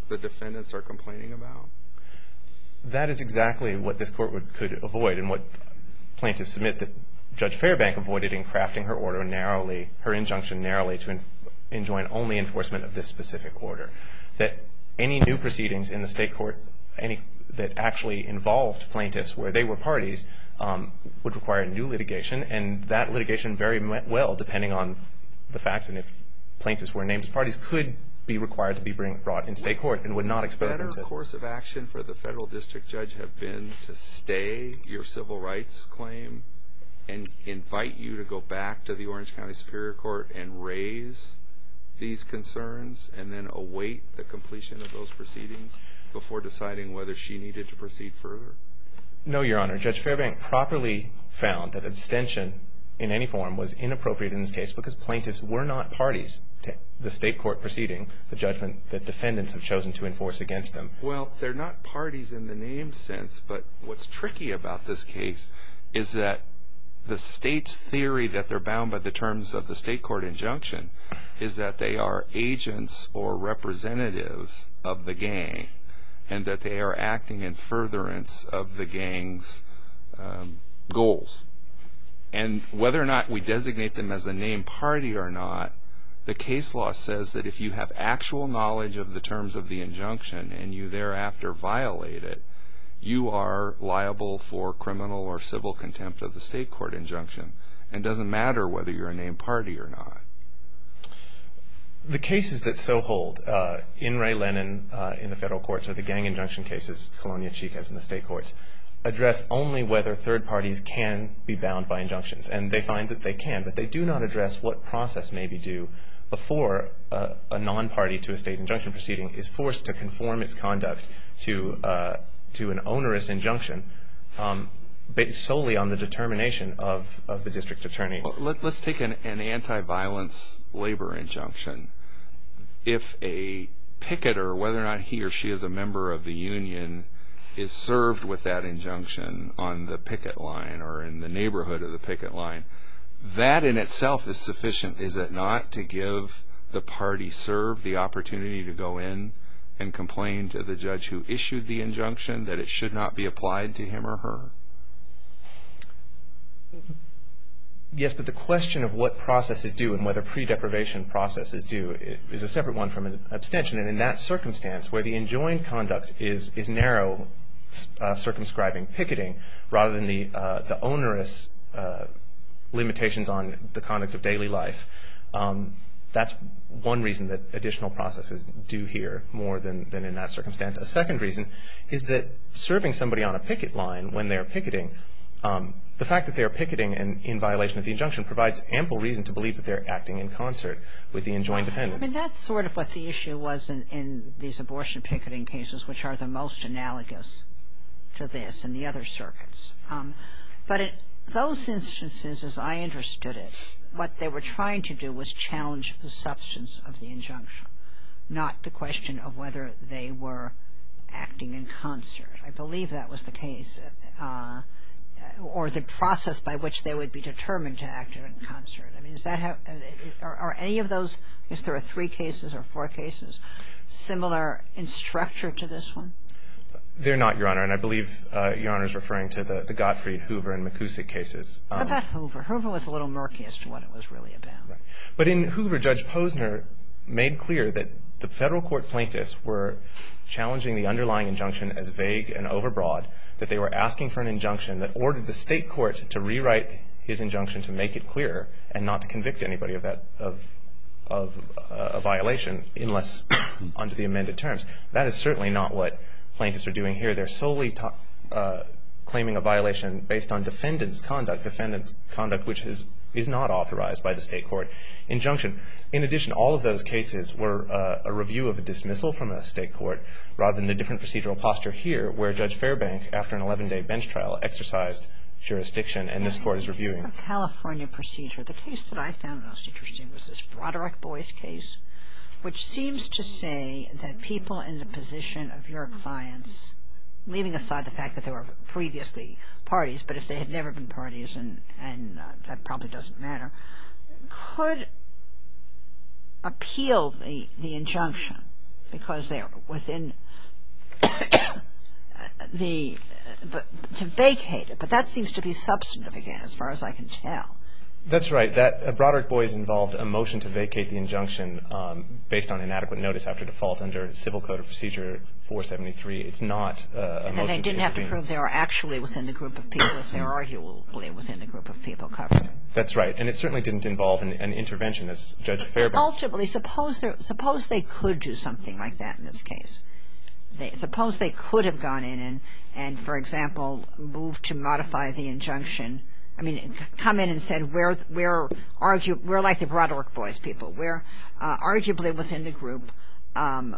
the defendants are complaining about? That is exactly what this court would, could avoid, and what plaintiffs submit that Judge Fairbank avoided in crafting her order narrowly, her injunction narrowly to enjoin only enforcement of this specific order. That any new proceedings in the state court, any that actually involved plaintiffs where they were parties, um, would require new litigation, and that litigation very well, depending on the facts and if plaintiffs were named as parties, could be required to be bring, brought in state court and would not expose them to... Would a better course of action for the federal district judge have been to stay your civil rights claim and invite you to go back to the Orange County Superior Court and raise these concerns and then await the completion of those proceedings before deciding whether she needed to proceed further? No, Your Honor. Judge Fairbank properly found that abstention in any form was inappropriate in this case because plaintiffs were not parties to the state court proceeding, the judgment that defendants have chosen to enforce against them. Well, they're not parties in the name sense, but what's tricky about this case is that the state's theory that they're bound by the terms of the state court injunction is that they are agents or representatives of the gang and that they are acting in furtherance of the gang's um, goals. And whether or not we designate them as a named party or not, the case law says that if you have actual knowledge of the terms of the injunction and you thereafter violate it, you are liable for criminal or civil contempt of the state court injunction. And it doesn't matter whether you're a named party or not. The cases that so hold, uh, In re Lennon uh, in the federal courts or the gang injunction cases, Colonia Chicas in the state courts, address only whether third parties can be bound by injunctions. And they find that they can, but they do not address what process may be due before uh, a non-party to a state injunction proceeding is forced to conform its conduct to uh, to an onerous injunction um, based solely on the determination of, of the district attorney. Well, let, let's take an, an anti-violence labor injunction. If a picketer, whether or not he or she is a member of the union, is served with that injunction on the picket line or in the neighborhood of the picket line, that in itself is sufficient, is it not, to give the party served the opportunity to go in and complain to the judge who issued the injunction that it should not be applied to him or her? Yes, but the question of what process is due and whether pre-deprivation process is due is a separate one from an abstention. And in that circumstance, where the enjoined conduct is is narrow, uh, circumscribing picketing, rather than the uh, the onerous uh, limitations on the conduct of daily life, um, that's one reason that additional process is due here more than, than in that circumstance. A second reason is that serving somebody on a picket line when they're picketing, um, the fact that they're picketing and in violation of the injunction provides ample reason to believe that they're acting in concert with the enjoined defendants. I mean, that's sort of what the issue was in, in these abortion picketing cases, which are the most analogous to this and the other circuits. Um, but in those instances, as I understood it, what they were trying to do was challenge the substance of the injunction, not the question of whether they were acting in concert. I believe that was the case, uh, or the process by which they would be determined to act in concert. I mean, is that how, are, are any of those, I guess there are three cases or four cases, similar in structure to this one? They're not, Your Honor, and I believe uh, Your Honor is referring to the, the Gottfried, Hoover, and McCusick cases. Um, what about Hoover? Hoover was a little murky as to what it was really about. Right. But in Hoover, Judge Posner made clear that the federal court plaintiffs were challenging the underlying injunction as vague and overbroad, that they were asking for an injunction that ordered the state court to rewrite his injunction to make it clearer and not to convict anybody of that of of uh, a violation unless under the amended terms. That is certainly not what plaintiffs are doing here. They're solely ta- uh, claiming a violation based on defendant's conduct, defendant's conduct which is is not authorized by the state court injunction. In addition, all of those cases were uh, a review of a dismissal from a state court rather than a different procedural posture here where Judge Fairbank, after an eleven-day bench trial, exercised jurisdiction, and this court is reviewing. The California procedure, the case that I found most interesting was this Broderick Boyce case, which seems to say that people in the position of your clients, leaving aside the fact that they were previously parties, but if they had never been parties, and, and uh, that probably doesn't matter, could appeal the, the injunction because they're within the but to vacate it. But that seems to be substantive again, as far as I can tell. That's right. That uh, Broderick Boys involved a motion to vacate the injunction um, based on inadequate notice after default under Civil Code of Procedure four seventy-three. It's not uh, a and motion they didn't to have to intervene. prove they were actually within the group of people if they were arguably within the group of people covered. That's right. And it certainly didn't involve an, an intervention, as Judge Fairbanks. Ultimately, suppose there, suppose they could do something like that in this case. They, suppose they could have gone in and, and, for example, moved to modify the injunction. I mean, come in and said we're we're argue we're like the Broderick Boys people. We're uh, arguably within the group um,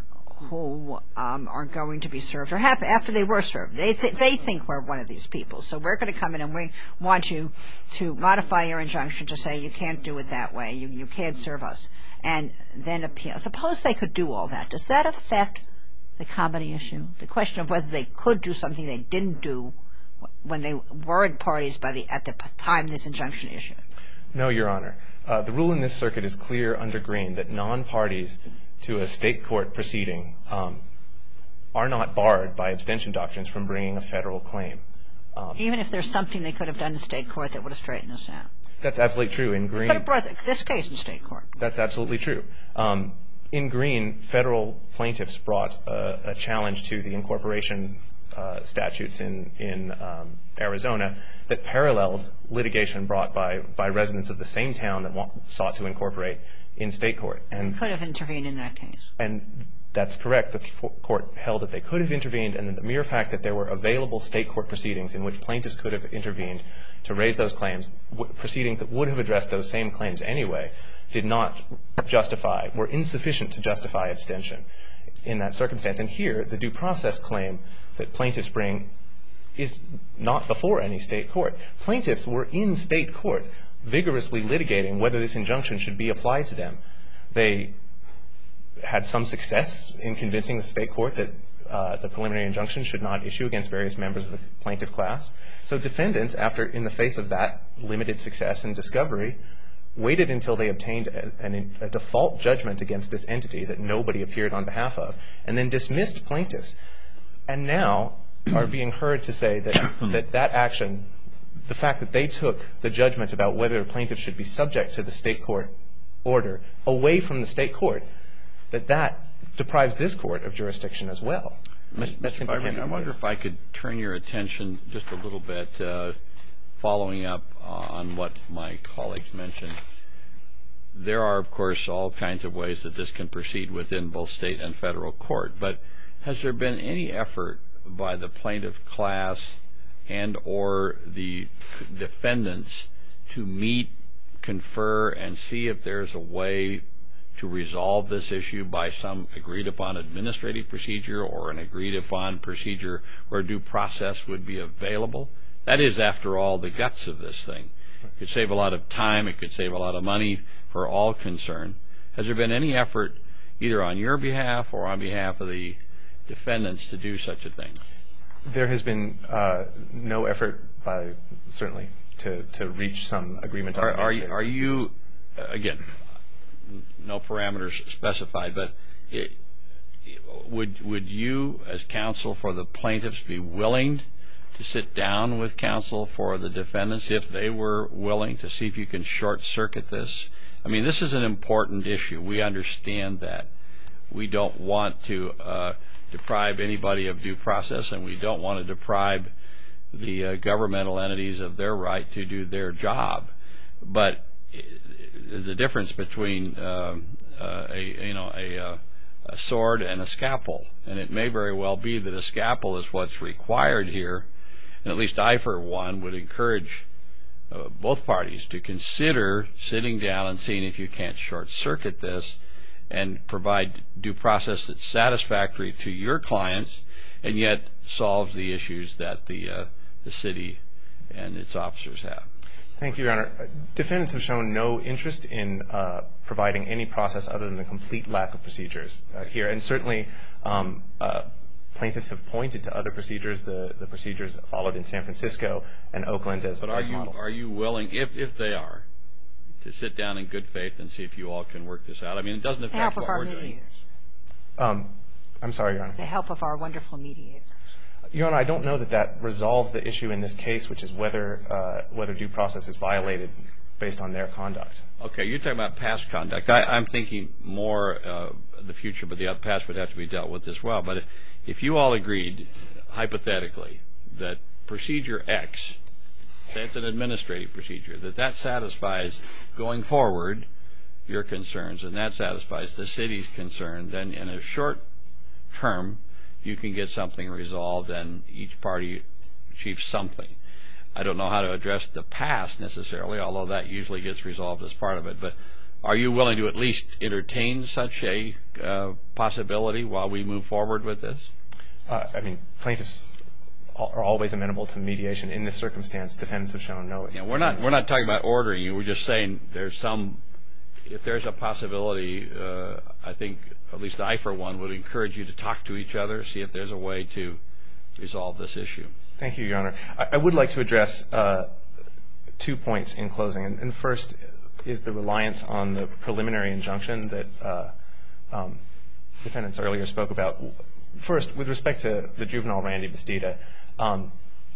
who um, are going to be served or have, after they were served. They th- they think we're one of these people. So we're going to come in and we want you to modify your injunction to say you can't do it that way. You you can't serve us, and then appeal. Suppose they could do all that. Does that affect the comedy issue? The question of whether they could do something they didn't do when they weren't parties by the at the time this injunction issued? No, Your Honor. Uh, the rule in this circuit is clear under Green that non-parties to a state court proceeding um, are not barred by abstention doctrines from bringing a federal claim. Um, Even if there's something they could have done in state court that would have straightened us out. That's absolutely true. In Green, Could have brought this case in state court. That's absolutely true. Um, in Green, federal plaintiffs brought a, a challenge to the incorporation uh, statutes in, in um, Arizona that paralleled litigation brought by, by residents of the same town that want, sought to incorporate in state court. And could have intervened in that case. And that's correct. The court held that they could have intervened, and the mere fact that there were available state court proceedings in which plaintiffs could have intervened to raise those claims, w- proceedings that would have addressed those same claims anyway, did not justify, were insufficient to justify abstention in that circumstance. And here, the due process claim that plaintiffs bring is not before any state court. Plaintiffs were in state court vigorously litigating whether this injunction should be applied to them. They had some success in convincing the state court that uh, the preliminary injunction should not issue against various members of the plaintiff class. So defendants, after in the face of that limited success and discovery, waited until they obtained a, an, a default judgment against this entity that nobody appeared on behalf of, and then dismissed plaintiffs. And now are being heard to say that that, that action, the fact that they took the judgment about whether plaintiffs should be subject to the state court order away from the state court, that that deprives this court of jurisdiction as well. Mister Fireman, I wonder if I could turn your attention just a little bit, uh, following up on what my colleagues mentioned. There are, of course, all kinds of ways that this can proceed within both state and federal court, but has there been any effort by the plaintiff class and or the defendants to meet, confer, and see if there's a way to resolve this issue by some agreed-upon administrative procedure or an agreed-upon procedure where due process would be available? That is, after all, the guts of this thing. It could save a lot of time. It could save a lot of money for all concerned. Has there been any effort, either on your behalf or on behalf of the defendants, to do such a thing? There has been uh, no effort, by certainly, to, to reach some agreement on Are, are, administrative are you, procedures. again, no parameters specified, but it, would would you, as counsel for the plaintiffs, be willing to sit down with counsel for the defendants if they were willing to see if you can short-circuit this? I mean, this is an important issue. We understand that. We don't want to uh, deprive anybody of due process, and we don't want to deprive the uh, governmental entities of their right to do their job. But there's a difference between uh, uh, a you know a, uh, a sword and a scalpel, and it may very well be that a scalpel is what's required here. And at least I, for one, would encourage uh, both parties to consider sitting down and seeing if you can't short-circuit this and provide due process that's satisfactory to your clients and yet solves the issues that the uh, the city and its officers have. Thank you, Your Honor. Defendants have shown no interest in uh, providing any process other than the complete lack of procedures uh, here. And certainly um, uh, plaintiffs have pointed to other procedures, the, the procedures followed in San Francisco and Oakland as, but are as you, models. Are you willing, if, if they are, to sit down in good faith and see if you all can work this out? I mean, it doesn't affect what we're doing. Um, I'm sorry, Your Honor. The help of our wonderful mediator. Your Honor, I don't know that that resolves the issue in this case, which is whether uh, whether due process is violated based on their conduct. Okay, you're talking about past conduct. I, I'm thinking more uh, the future, but the past would have to be dealt with as well. But if you all agreed, hypothetically, that procedure X, that's an administrative procedure, that that satisfies going forward your concerns, and that satisfies the city's concern, then in a short term you can get something resolved and each party achieves something. I don't know how to address the past necessarily, although that usually gets resolved as part of it. But are you willing to at least entertain such a uh, possibility while we move forward with this? Uh, I mean, plaintiffs are always amenable to mediation. In this circumstance, defendants have shown no. Yeah, we're not we're not talking about ordering you. We're just saying there's some. If there's a possibility, uh, I think at least I, for one, would encourage you to talk to each other, see if there's a way to resolve this issue. Thank you, Your Honor. I, I would like to address uh, two points in closing. And, and first is the reliance on the preliminary injunction that uh, um, defendants earlier spoke about. First, with respect to the juvenile Randy Bastida, um,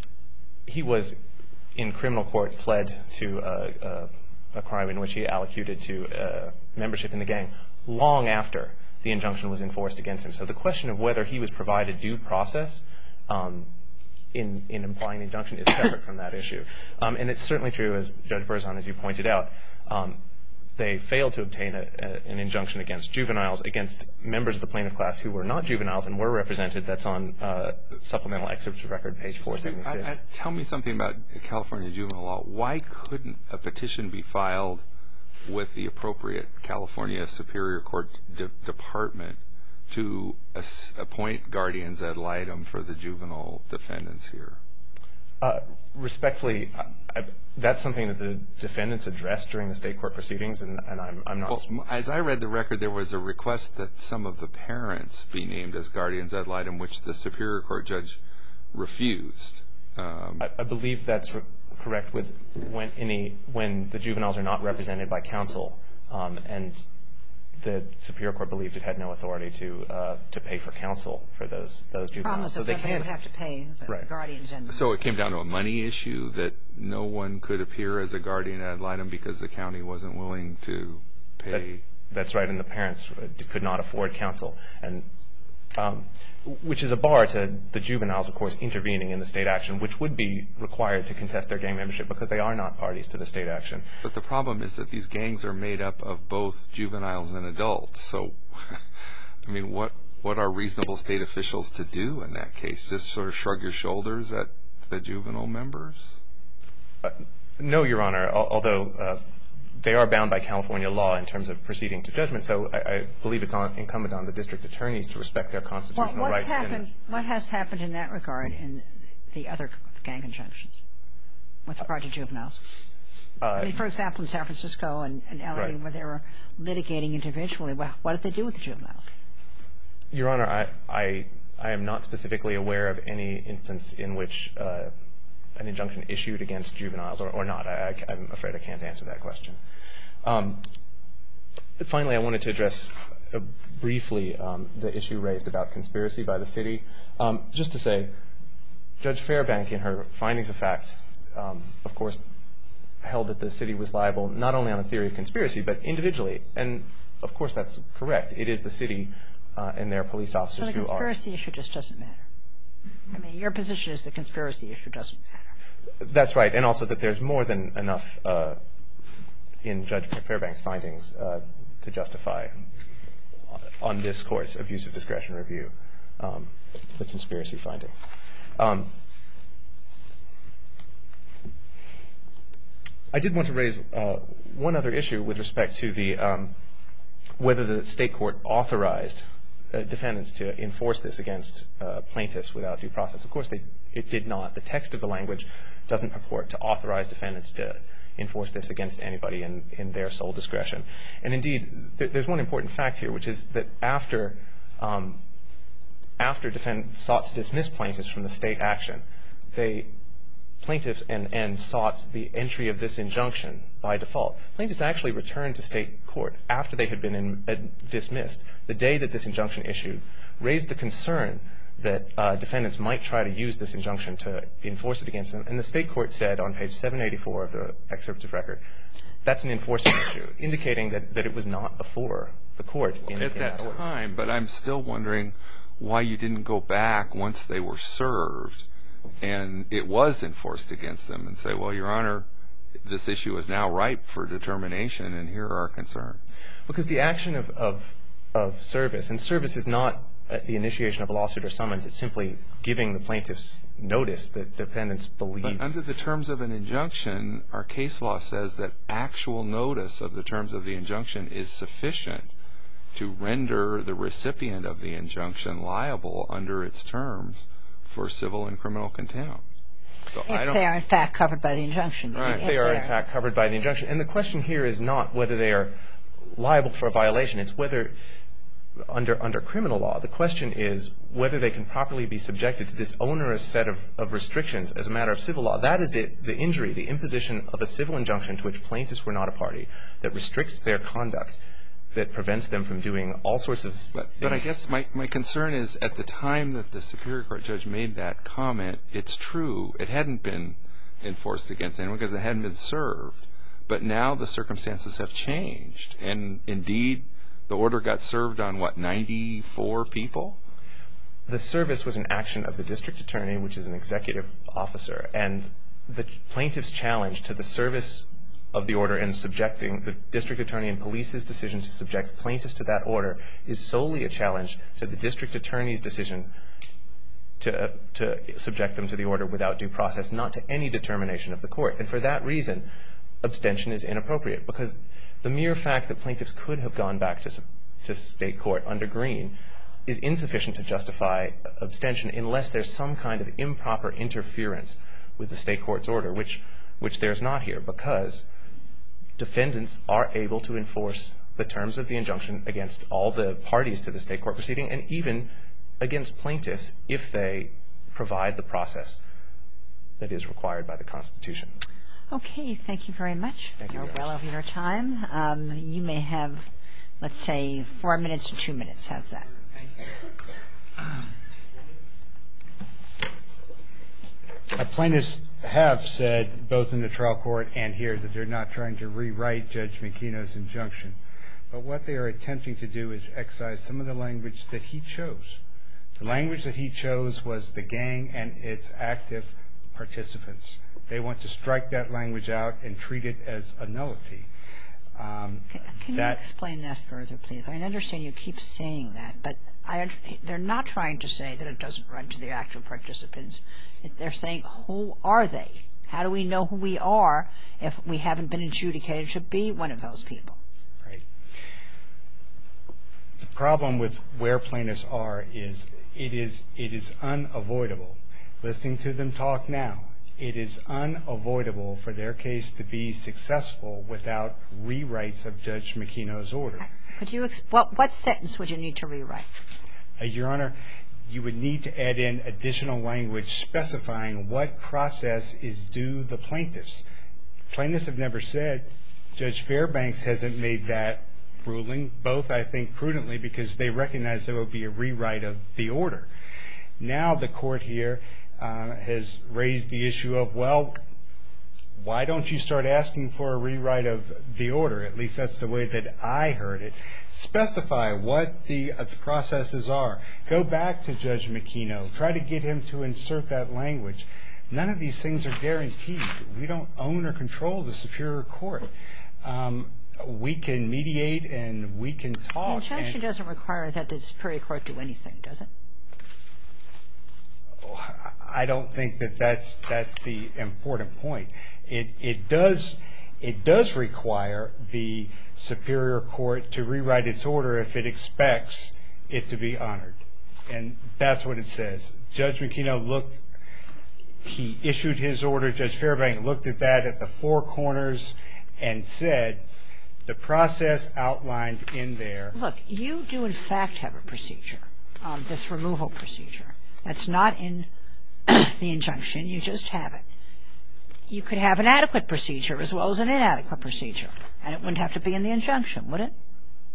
he was in criminal court pled to uh, uh, a crime in which he allocated to uh, membership in the gang long after the injunction was enforced against him. So the question of whether he was provided due process um, in, in implying the injunction is separate from that issue. Um, and it's certainly true, as Judge Berzon, as you pointed out, um, they failed to obtain a, a, an injunction against juveniles, against members of the plaintiff class who were not juveniles and were represented. That's on uh, supplemental excerpts of record, page four seventy-six. I, I, tell me something about California juvenile law. Why couldn't a petition be filed with the appropriate California Superior Court de- department to as- appoint guardians ad litem for the juvenile defendants here? Uh, respectfully, I, I, that's something that the defendants addressed during the state court proceedings, and, and I'm, I'm not... Well, as I read the record, there was a request that some of the parents be named as guardians ad litem, which the Superior Court judge refused. Um, I, I believe that's re- correct with when any when the juveniles are not represented by counsel, um, and the Superior Court believed it had no authority to uh, to pay for counsel for those those juveniles. So they would have to pay the right. guardians. And so it came down to a money issue that no one could appear as a guardian ad litem because the county wasn't willing to pay. That, that's right, and the parents could not afford counsel, and um, which is a bar to the juveniles, of course, intervening in the state action, which would be required to contest their gang membership because they are not parties to the state action. But the problem is that these gangs are made up of both juveniles and adults. So, I mean, what what are reasonable state officials to do in that case? Just sort of shrug your shoulders at the juvenile members? Uh, no, Your Honor, al- although uh, they are bound by California law in terms of proceeding to judgment, so I, I believe it's on, incumbent on the district attorneys to respect their constitutional well, what's rights. Happened, what has happened in that regard in the other gang injunctions with regard to juveniles? Uh, I mean, for example, in San Francisco and, and L A, right, where they were litigating individually, what, what did they do with the juveniles? Your Honor, I, I, I am not specifically aware of any instance in which uh, an injunction issued against juveniles or, or not. I, I, I'm afraid I can't answer that question. Um, finally, I wanted to address uh, briefly um, the issue raised about conspiracy by the city. Um, just to say, Judge Fairbank, in her findings of fact, um, of course, held that the city was liable not only on a theory of conspiracy, but individually. And, of course, that's correct. It is the city uh, and their police officers who are... So the conspiracy issue just doesn't matter. I mean, your position is the conspiracy issue doesn't matter. That's right, and also that there's more than enough uh, in Judge Fairbank's findings uh, to justify on this Court's abuse of discretion review um, the conspiracy finding. Um, I did want to raise uh, one other issue with respect to the um, whether the state court authorized uh, defendants to enforce this against uh, plaintiffs without due process. Of course, they, it did not. The text of the language doesn't purport to authorize defendants to enforce this against anybody in, in their sole discretion. And indeed, th- there's one important fact here, which is that after um, after defendants sought to dismiss plaintiffs from the state action, they plaintiffs and, and sought the entry of this injunction by default. Plaintiffs actually returned to state court after they had been in, uh, dismissed. The day that this injunction issued raised the concern that uh, defendants might try to use this injunction to enforce it against them. And the state court said on page seven eighty-four of the excerpt of record, that's an enforcement issue, indicating that, that it was not before the court in, at in that, that time. But I'm still wondering why you didn't go back once they were served and it was enforced against them and say, well, Your Honor, this issue is now ripe for determination and here are our concerns. Because the action of, of, of service, and service is not the initiation of a lawsuit or summons, it's simply giving the plaintiffs notice that defendants believe. But under the terms of an injunction, our case law says that actual notice of the terms of the injunction is sufficient to render the recipient of the injunction liable under its terms for civil and criminal contempt. So I If don't, they are, in fact, covered by the injunction. Right. If They are, in fact, covered by the injunction. And the question here is not whether they are liable for a violation. It's whether, under under criminal law, the question is whether they can properly be subjected to this onerous set of, of restrictions as a matter of civil law. That is the, the injury, the imposition of a civil injunction to which plaintiffs were not a party, that restricts their conduct, that prevents them from doing all sorts of but, things. but I guess my, my concern is at the time that the Superior Court judge made that comment, it's true, it hadn't been enforced against anyone because it hadn't been served. But now the circumstances have changed. And indeed, the order got served on, what, ninety-four people? The service was an action of the district attorney, which is an executive officer. And the plaintiff's challenge to the service of the order and subjecting the district attorney and police's decision to subject plaintiffs to that order is solely a challenge to the district attorney's decision to, uh, to subject them to the order without due process, not to any determination of the court. And for that reason, abstention is inappropriate, because the mere fact that plaintiffs could have gone back to, to state court under Green is insufficient to justify abstention unless there's some kind of improper interference with the state court's order, which, which there's not here, because defendants are able to enforce the terms of the injunction against all the parties to the state court proceeding and even against plaintiffs if they provide the process that is required by the Constitution. Okay, thank you very much. Thank you, You're Your well Honor. over your time. Um, you may have, let's say, four minutes to two minutes. How's that? Uh, plaintiffs have said, both in the trial court and here, that they're not trying to rewrite Judge McKeno's injunction. But what they are attempting to do is excise some of the language that he chose. The language that he chose was the gang and its active participants. They want to strike that language out and treat it as a nullity. Um, Can, can that, you explain that further, please? I understand you keep saying that, but I, they're not trying to say that it doesn't run to the active participants. They're saying, who are they? How do we know who we are if we haven't been adjudicated to be one of those people? Right. The problem with where plaintiffs are is it is it is unavoidable. Listening to them talk now, it is unavoidable for their case to be successful without rewrites of Judge McKeno's order. Could you ex- what, what sentence would you need to rewrite? Uh, Your Honor, you would need to add in additional language specifying what process is due the plaintiffs. Plaintiffs have never said. Judge Fairbanks hasn't made that ruling, both, I think, prudently because they recognize there will be a rewrite of the order. Now the court here uh, has raised the issue of, well, why don't you start asking for a rewrite of the order? At least that's the way that I heard it. Specify what the, uh, the processes are. Go back to Judge McKeno. Try to get him to insert that language. None of these things are guaranteed. We don't own or control the Superior Court. Um, we can mediate and we can talk. The injunction doesn't require that the Superior Court do anything, does it? I don't think that that's that's the important point. It it does it does require the Superior Court to rewrite its order if it expects it to be honored, and that's what it says. Judge McKeno looked. He issued his order. Judge Fairbanks looked at that at the four corners and said, the process outlined in there. Look, you do in fact have a procedure, um, this removal procedure. That's not in the injunction. You just have it. you could have an adequate procedure as well as an inadequate procedure, and it wouldn't have to be in the injunction, would it?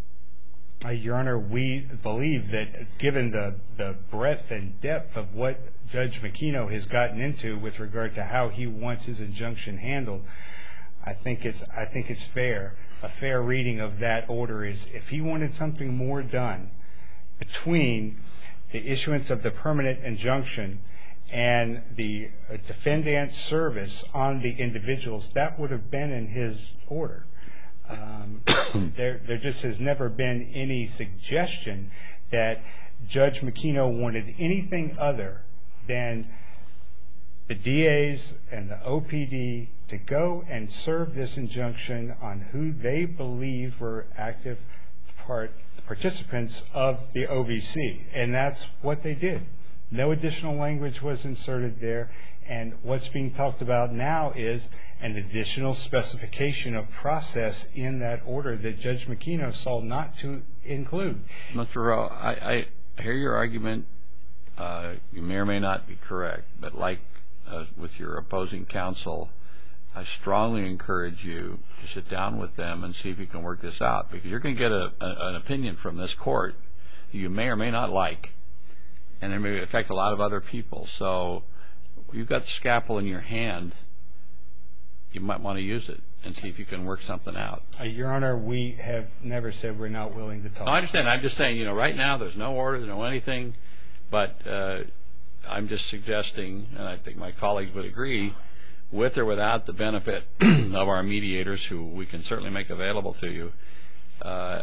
Uh, Your Honor, we believe that given the, the breadth and depth of what Judge McKeno has gotten into with regard to how he wants his injunction handled, I think it's I think it's fair. A fair reading of that order is if he wanted something more done between the issuance of the permanent injunction and the defendant's service on the individuals, that would have been in his order. Um, there, there just has never been any suggestion that Judge McKeno wanted anything other than the D As and the O P D to go and serve this injunction on who they believe were active part participants of the O V C, and that's what they did. No additional language was inserted there, and what's being talked about now is an additional specification of process in that order that Judge McKeno saw not to include. Mister Rowe, I, I hear your argument. Uh, you may or may not be correct, but like uh, with your opposing counsel, I strongly encourage you to sit down with them and see if you can work this out, because you're going to get a, a, an opinion from this court that you may or may not like, and it may affect a lot of other people. So you've got the scalpel in your hand. You might want to use it and see if you can work something out. Uh, Your Honor, we have never said we're not willing to talk. No, I understand. I'm just saying, you know, right now there's no order, there's no anything, but uh, I'm just suggesting, and I think my colleagues would agree, with or without the benefit of our mediators, who we can certainly make available to you, uh,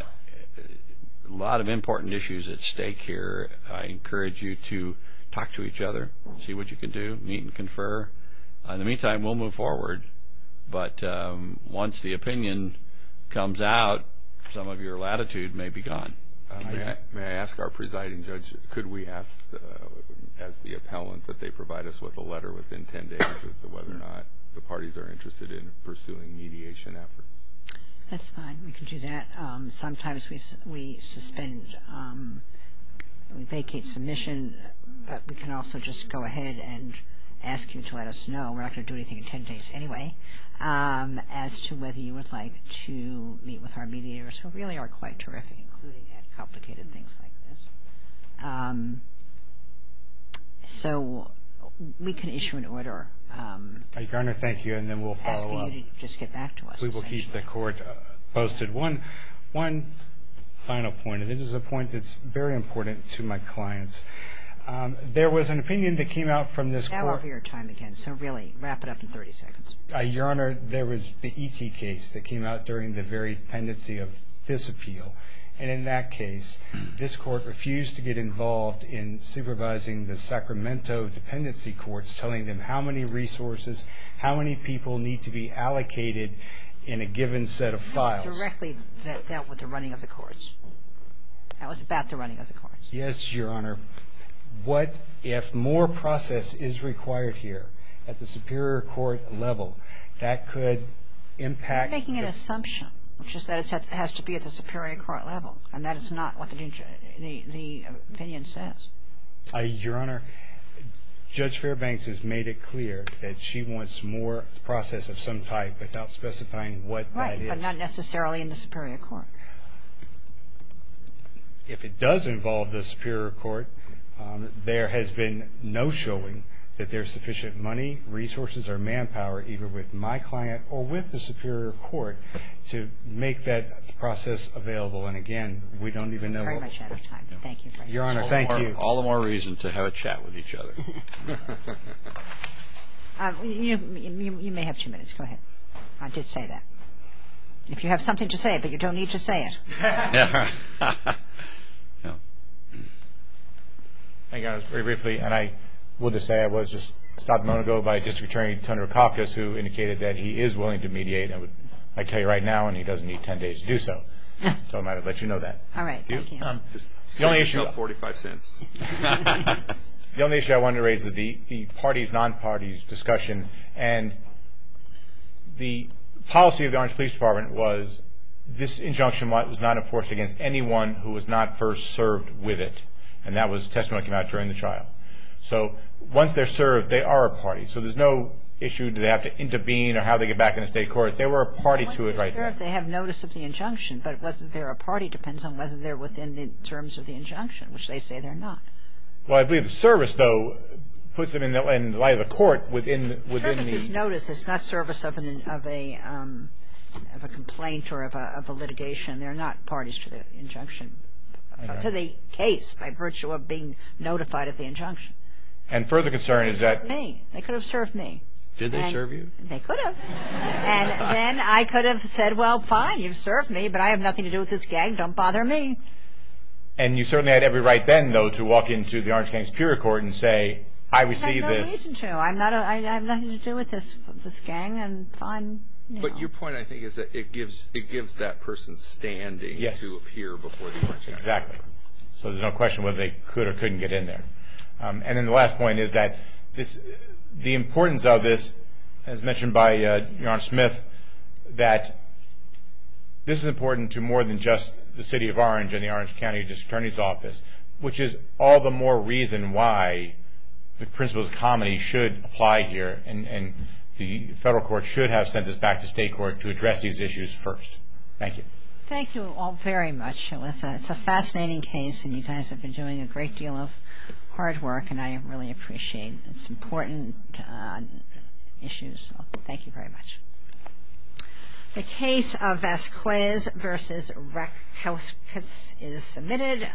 a lot of important issues at stake here. I encourage you to talk to each other, see what you can do, meet and confer. Uh, in the meantime, we'll move forward. But um, once the opinion comes out, some of your latitude may be gone. Uh, may, I, may I ask our presiding judge, could we ask, uh, as the appellant, that they provide us with a letter within ten days as to whether or not the parties are interested in pursuing mediation efforts? That's fine. We can do that. Um, sometimes we we suspend, um, we vacate submission, but we can also just go ahead and ask you to let us know. We're not going to do anything in ten days anyway, um, as to whether you would like to meet with our mediators, who really are quite terrific, including at complicated things like this. Um, so we can issue an order. Um, Your Honor, thank you, and then we'll follow asking up. you to just get back to us. We will keep the court uh, posted. One, one final point, and this is a point that's very important to my clients. Um, there was an opinion that came out from this now court. Now over your time again, so really wrap it up in thirty seconds. Uh, Your Honor, there was the E T case that came out during the very pendency of this appeal. And in that case, this court refused to get involved in supervising the Sacramento dependency courts, telling them how many resources, how many people need to be allocated in a given set of files. Directly that dealt with the running of the courts. That was about the running of the courts. Yes, Your Honor. What if more process is required here at the Superior Court level that could impact... You're making an assumption, which is that it's at, it has to be at the Superior Court level, and that is not what the, the, the opinion says. Uh, Your Honor, Judge Fairbanks has made it clear that she wants more process of some type without specifying what right, that is. Right, but not necessarily in the Superior Court. If it does involve the Superior Court, um, there has been no showing that there's sufficient money, resources, or manpower, either with my client or with the Superior Court, to make that process available. And again, we don't even know. Very what much out of time. Yeah. Thank you. Very Your much. Honor, All thank more, you. All the more reason to have a chat with each other. um, you, you, you may have two minutes. Go ahead. I did say that. If you have something to say, but you don't need to say it. Yeah. Thank you, Your Honor. Very briefly, and I will just say I was just stopped a moment ago by District Attorney Tundra Kafkas, who indicated that he is willing to mediate, and would, I tell you right now, and he doesn't need ten days to do so. So I might have let you know that. All right. Thank you. Um, Just the only save issue, yourself forty-five cents. the only issue I wanted to raise is the, the parties, non-parties discussion, and the policy of the Orange Police Department was this injunction was not enforced against anyone who was not first served with it, and that was testimony that came out during the trial. So once they're served, they are a party. So there's no issue? Do they have to intervene, or how they get back in the state court? They were a party to it right there. They have notice of the injunction, but whether they're a party depends on whether they're within the terms of the injunction, which they say they're not. Well, I believe the service, though, puts them in the, in the light of the court within within Service the. is notice. It's not service of an of a um, of a complaint or of a of a litigation. They're not parties to the injunction, Okay. to the case by virtue of being notified of the injunction. And further concern is that Me, they could have served me. Did they And serve you? They could have. And then I could have said, well, fine, you've served me, but I have nothing to do with this gang. Don't bother me. And you certainly had every right then, though, to walk into the Orange County Superior Court and say, I I received have no this. reason to. I'm not. A, I have nothing to do with this this gang, and fine. You But know. your point, I think, is that it gives it gives that person standing Yes. to appear before the Orange County. Exactly. So there's no question whether they could or couldn't get in there. Um, and then the last point is that this, the importance of this, as mentioned by uh, Your Honor Smith, that this is important to more than just the City of Orange and the Orange County District Attorney's Office, which is all the more reason why the principles of comity should apply here, and, and the federal court should have sent this back to state court to address these issues first. Thank you. Thank you all very much. It was a, it's a fascinating case, and you guys have been doing a great deal of hard work, and I really appreciate it. It's important uh, issues. So thank you very much. The case of Vasquez versus Rakowskis is submitted.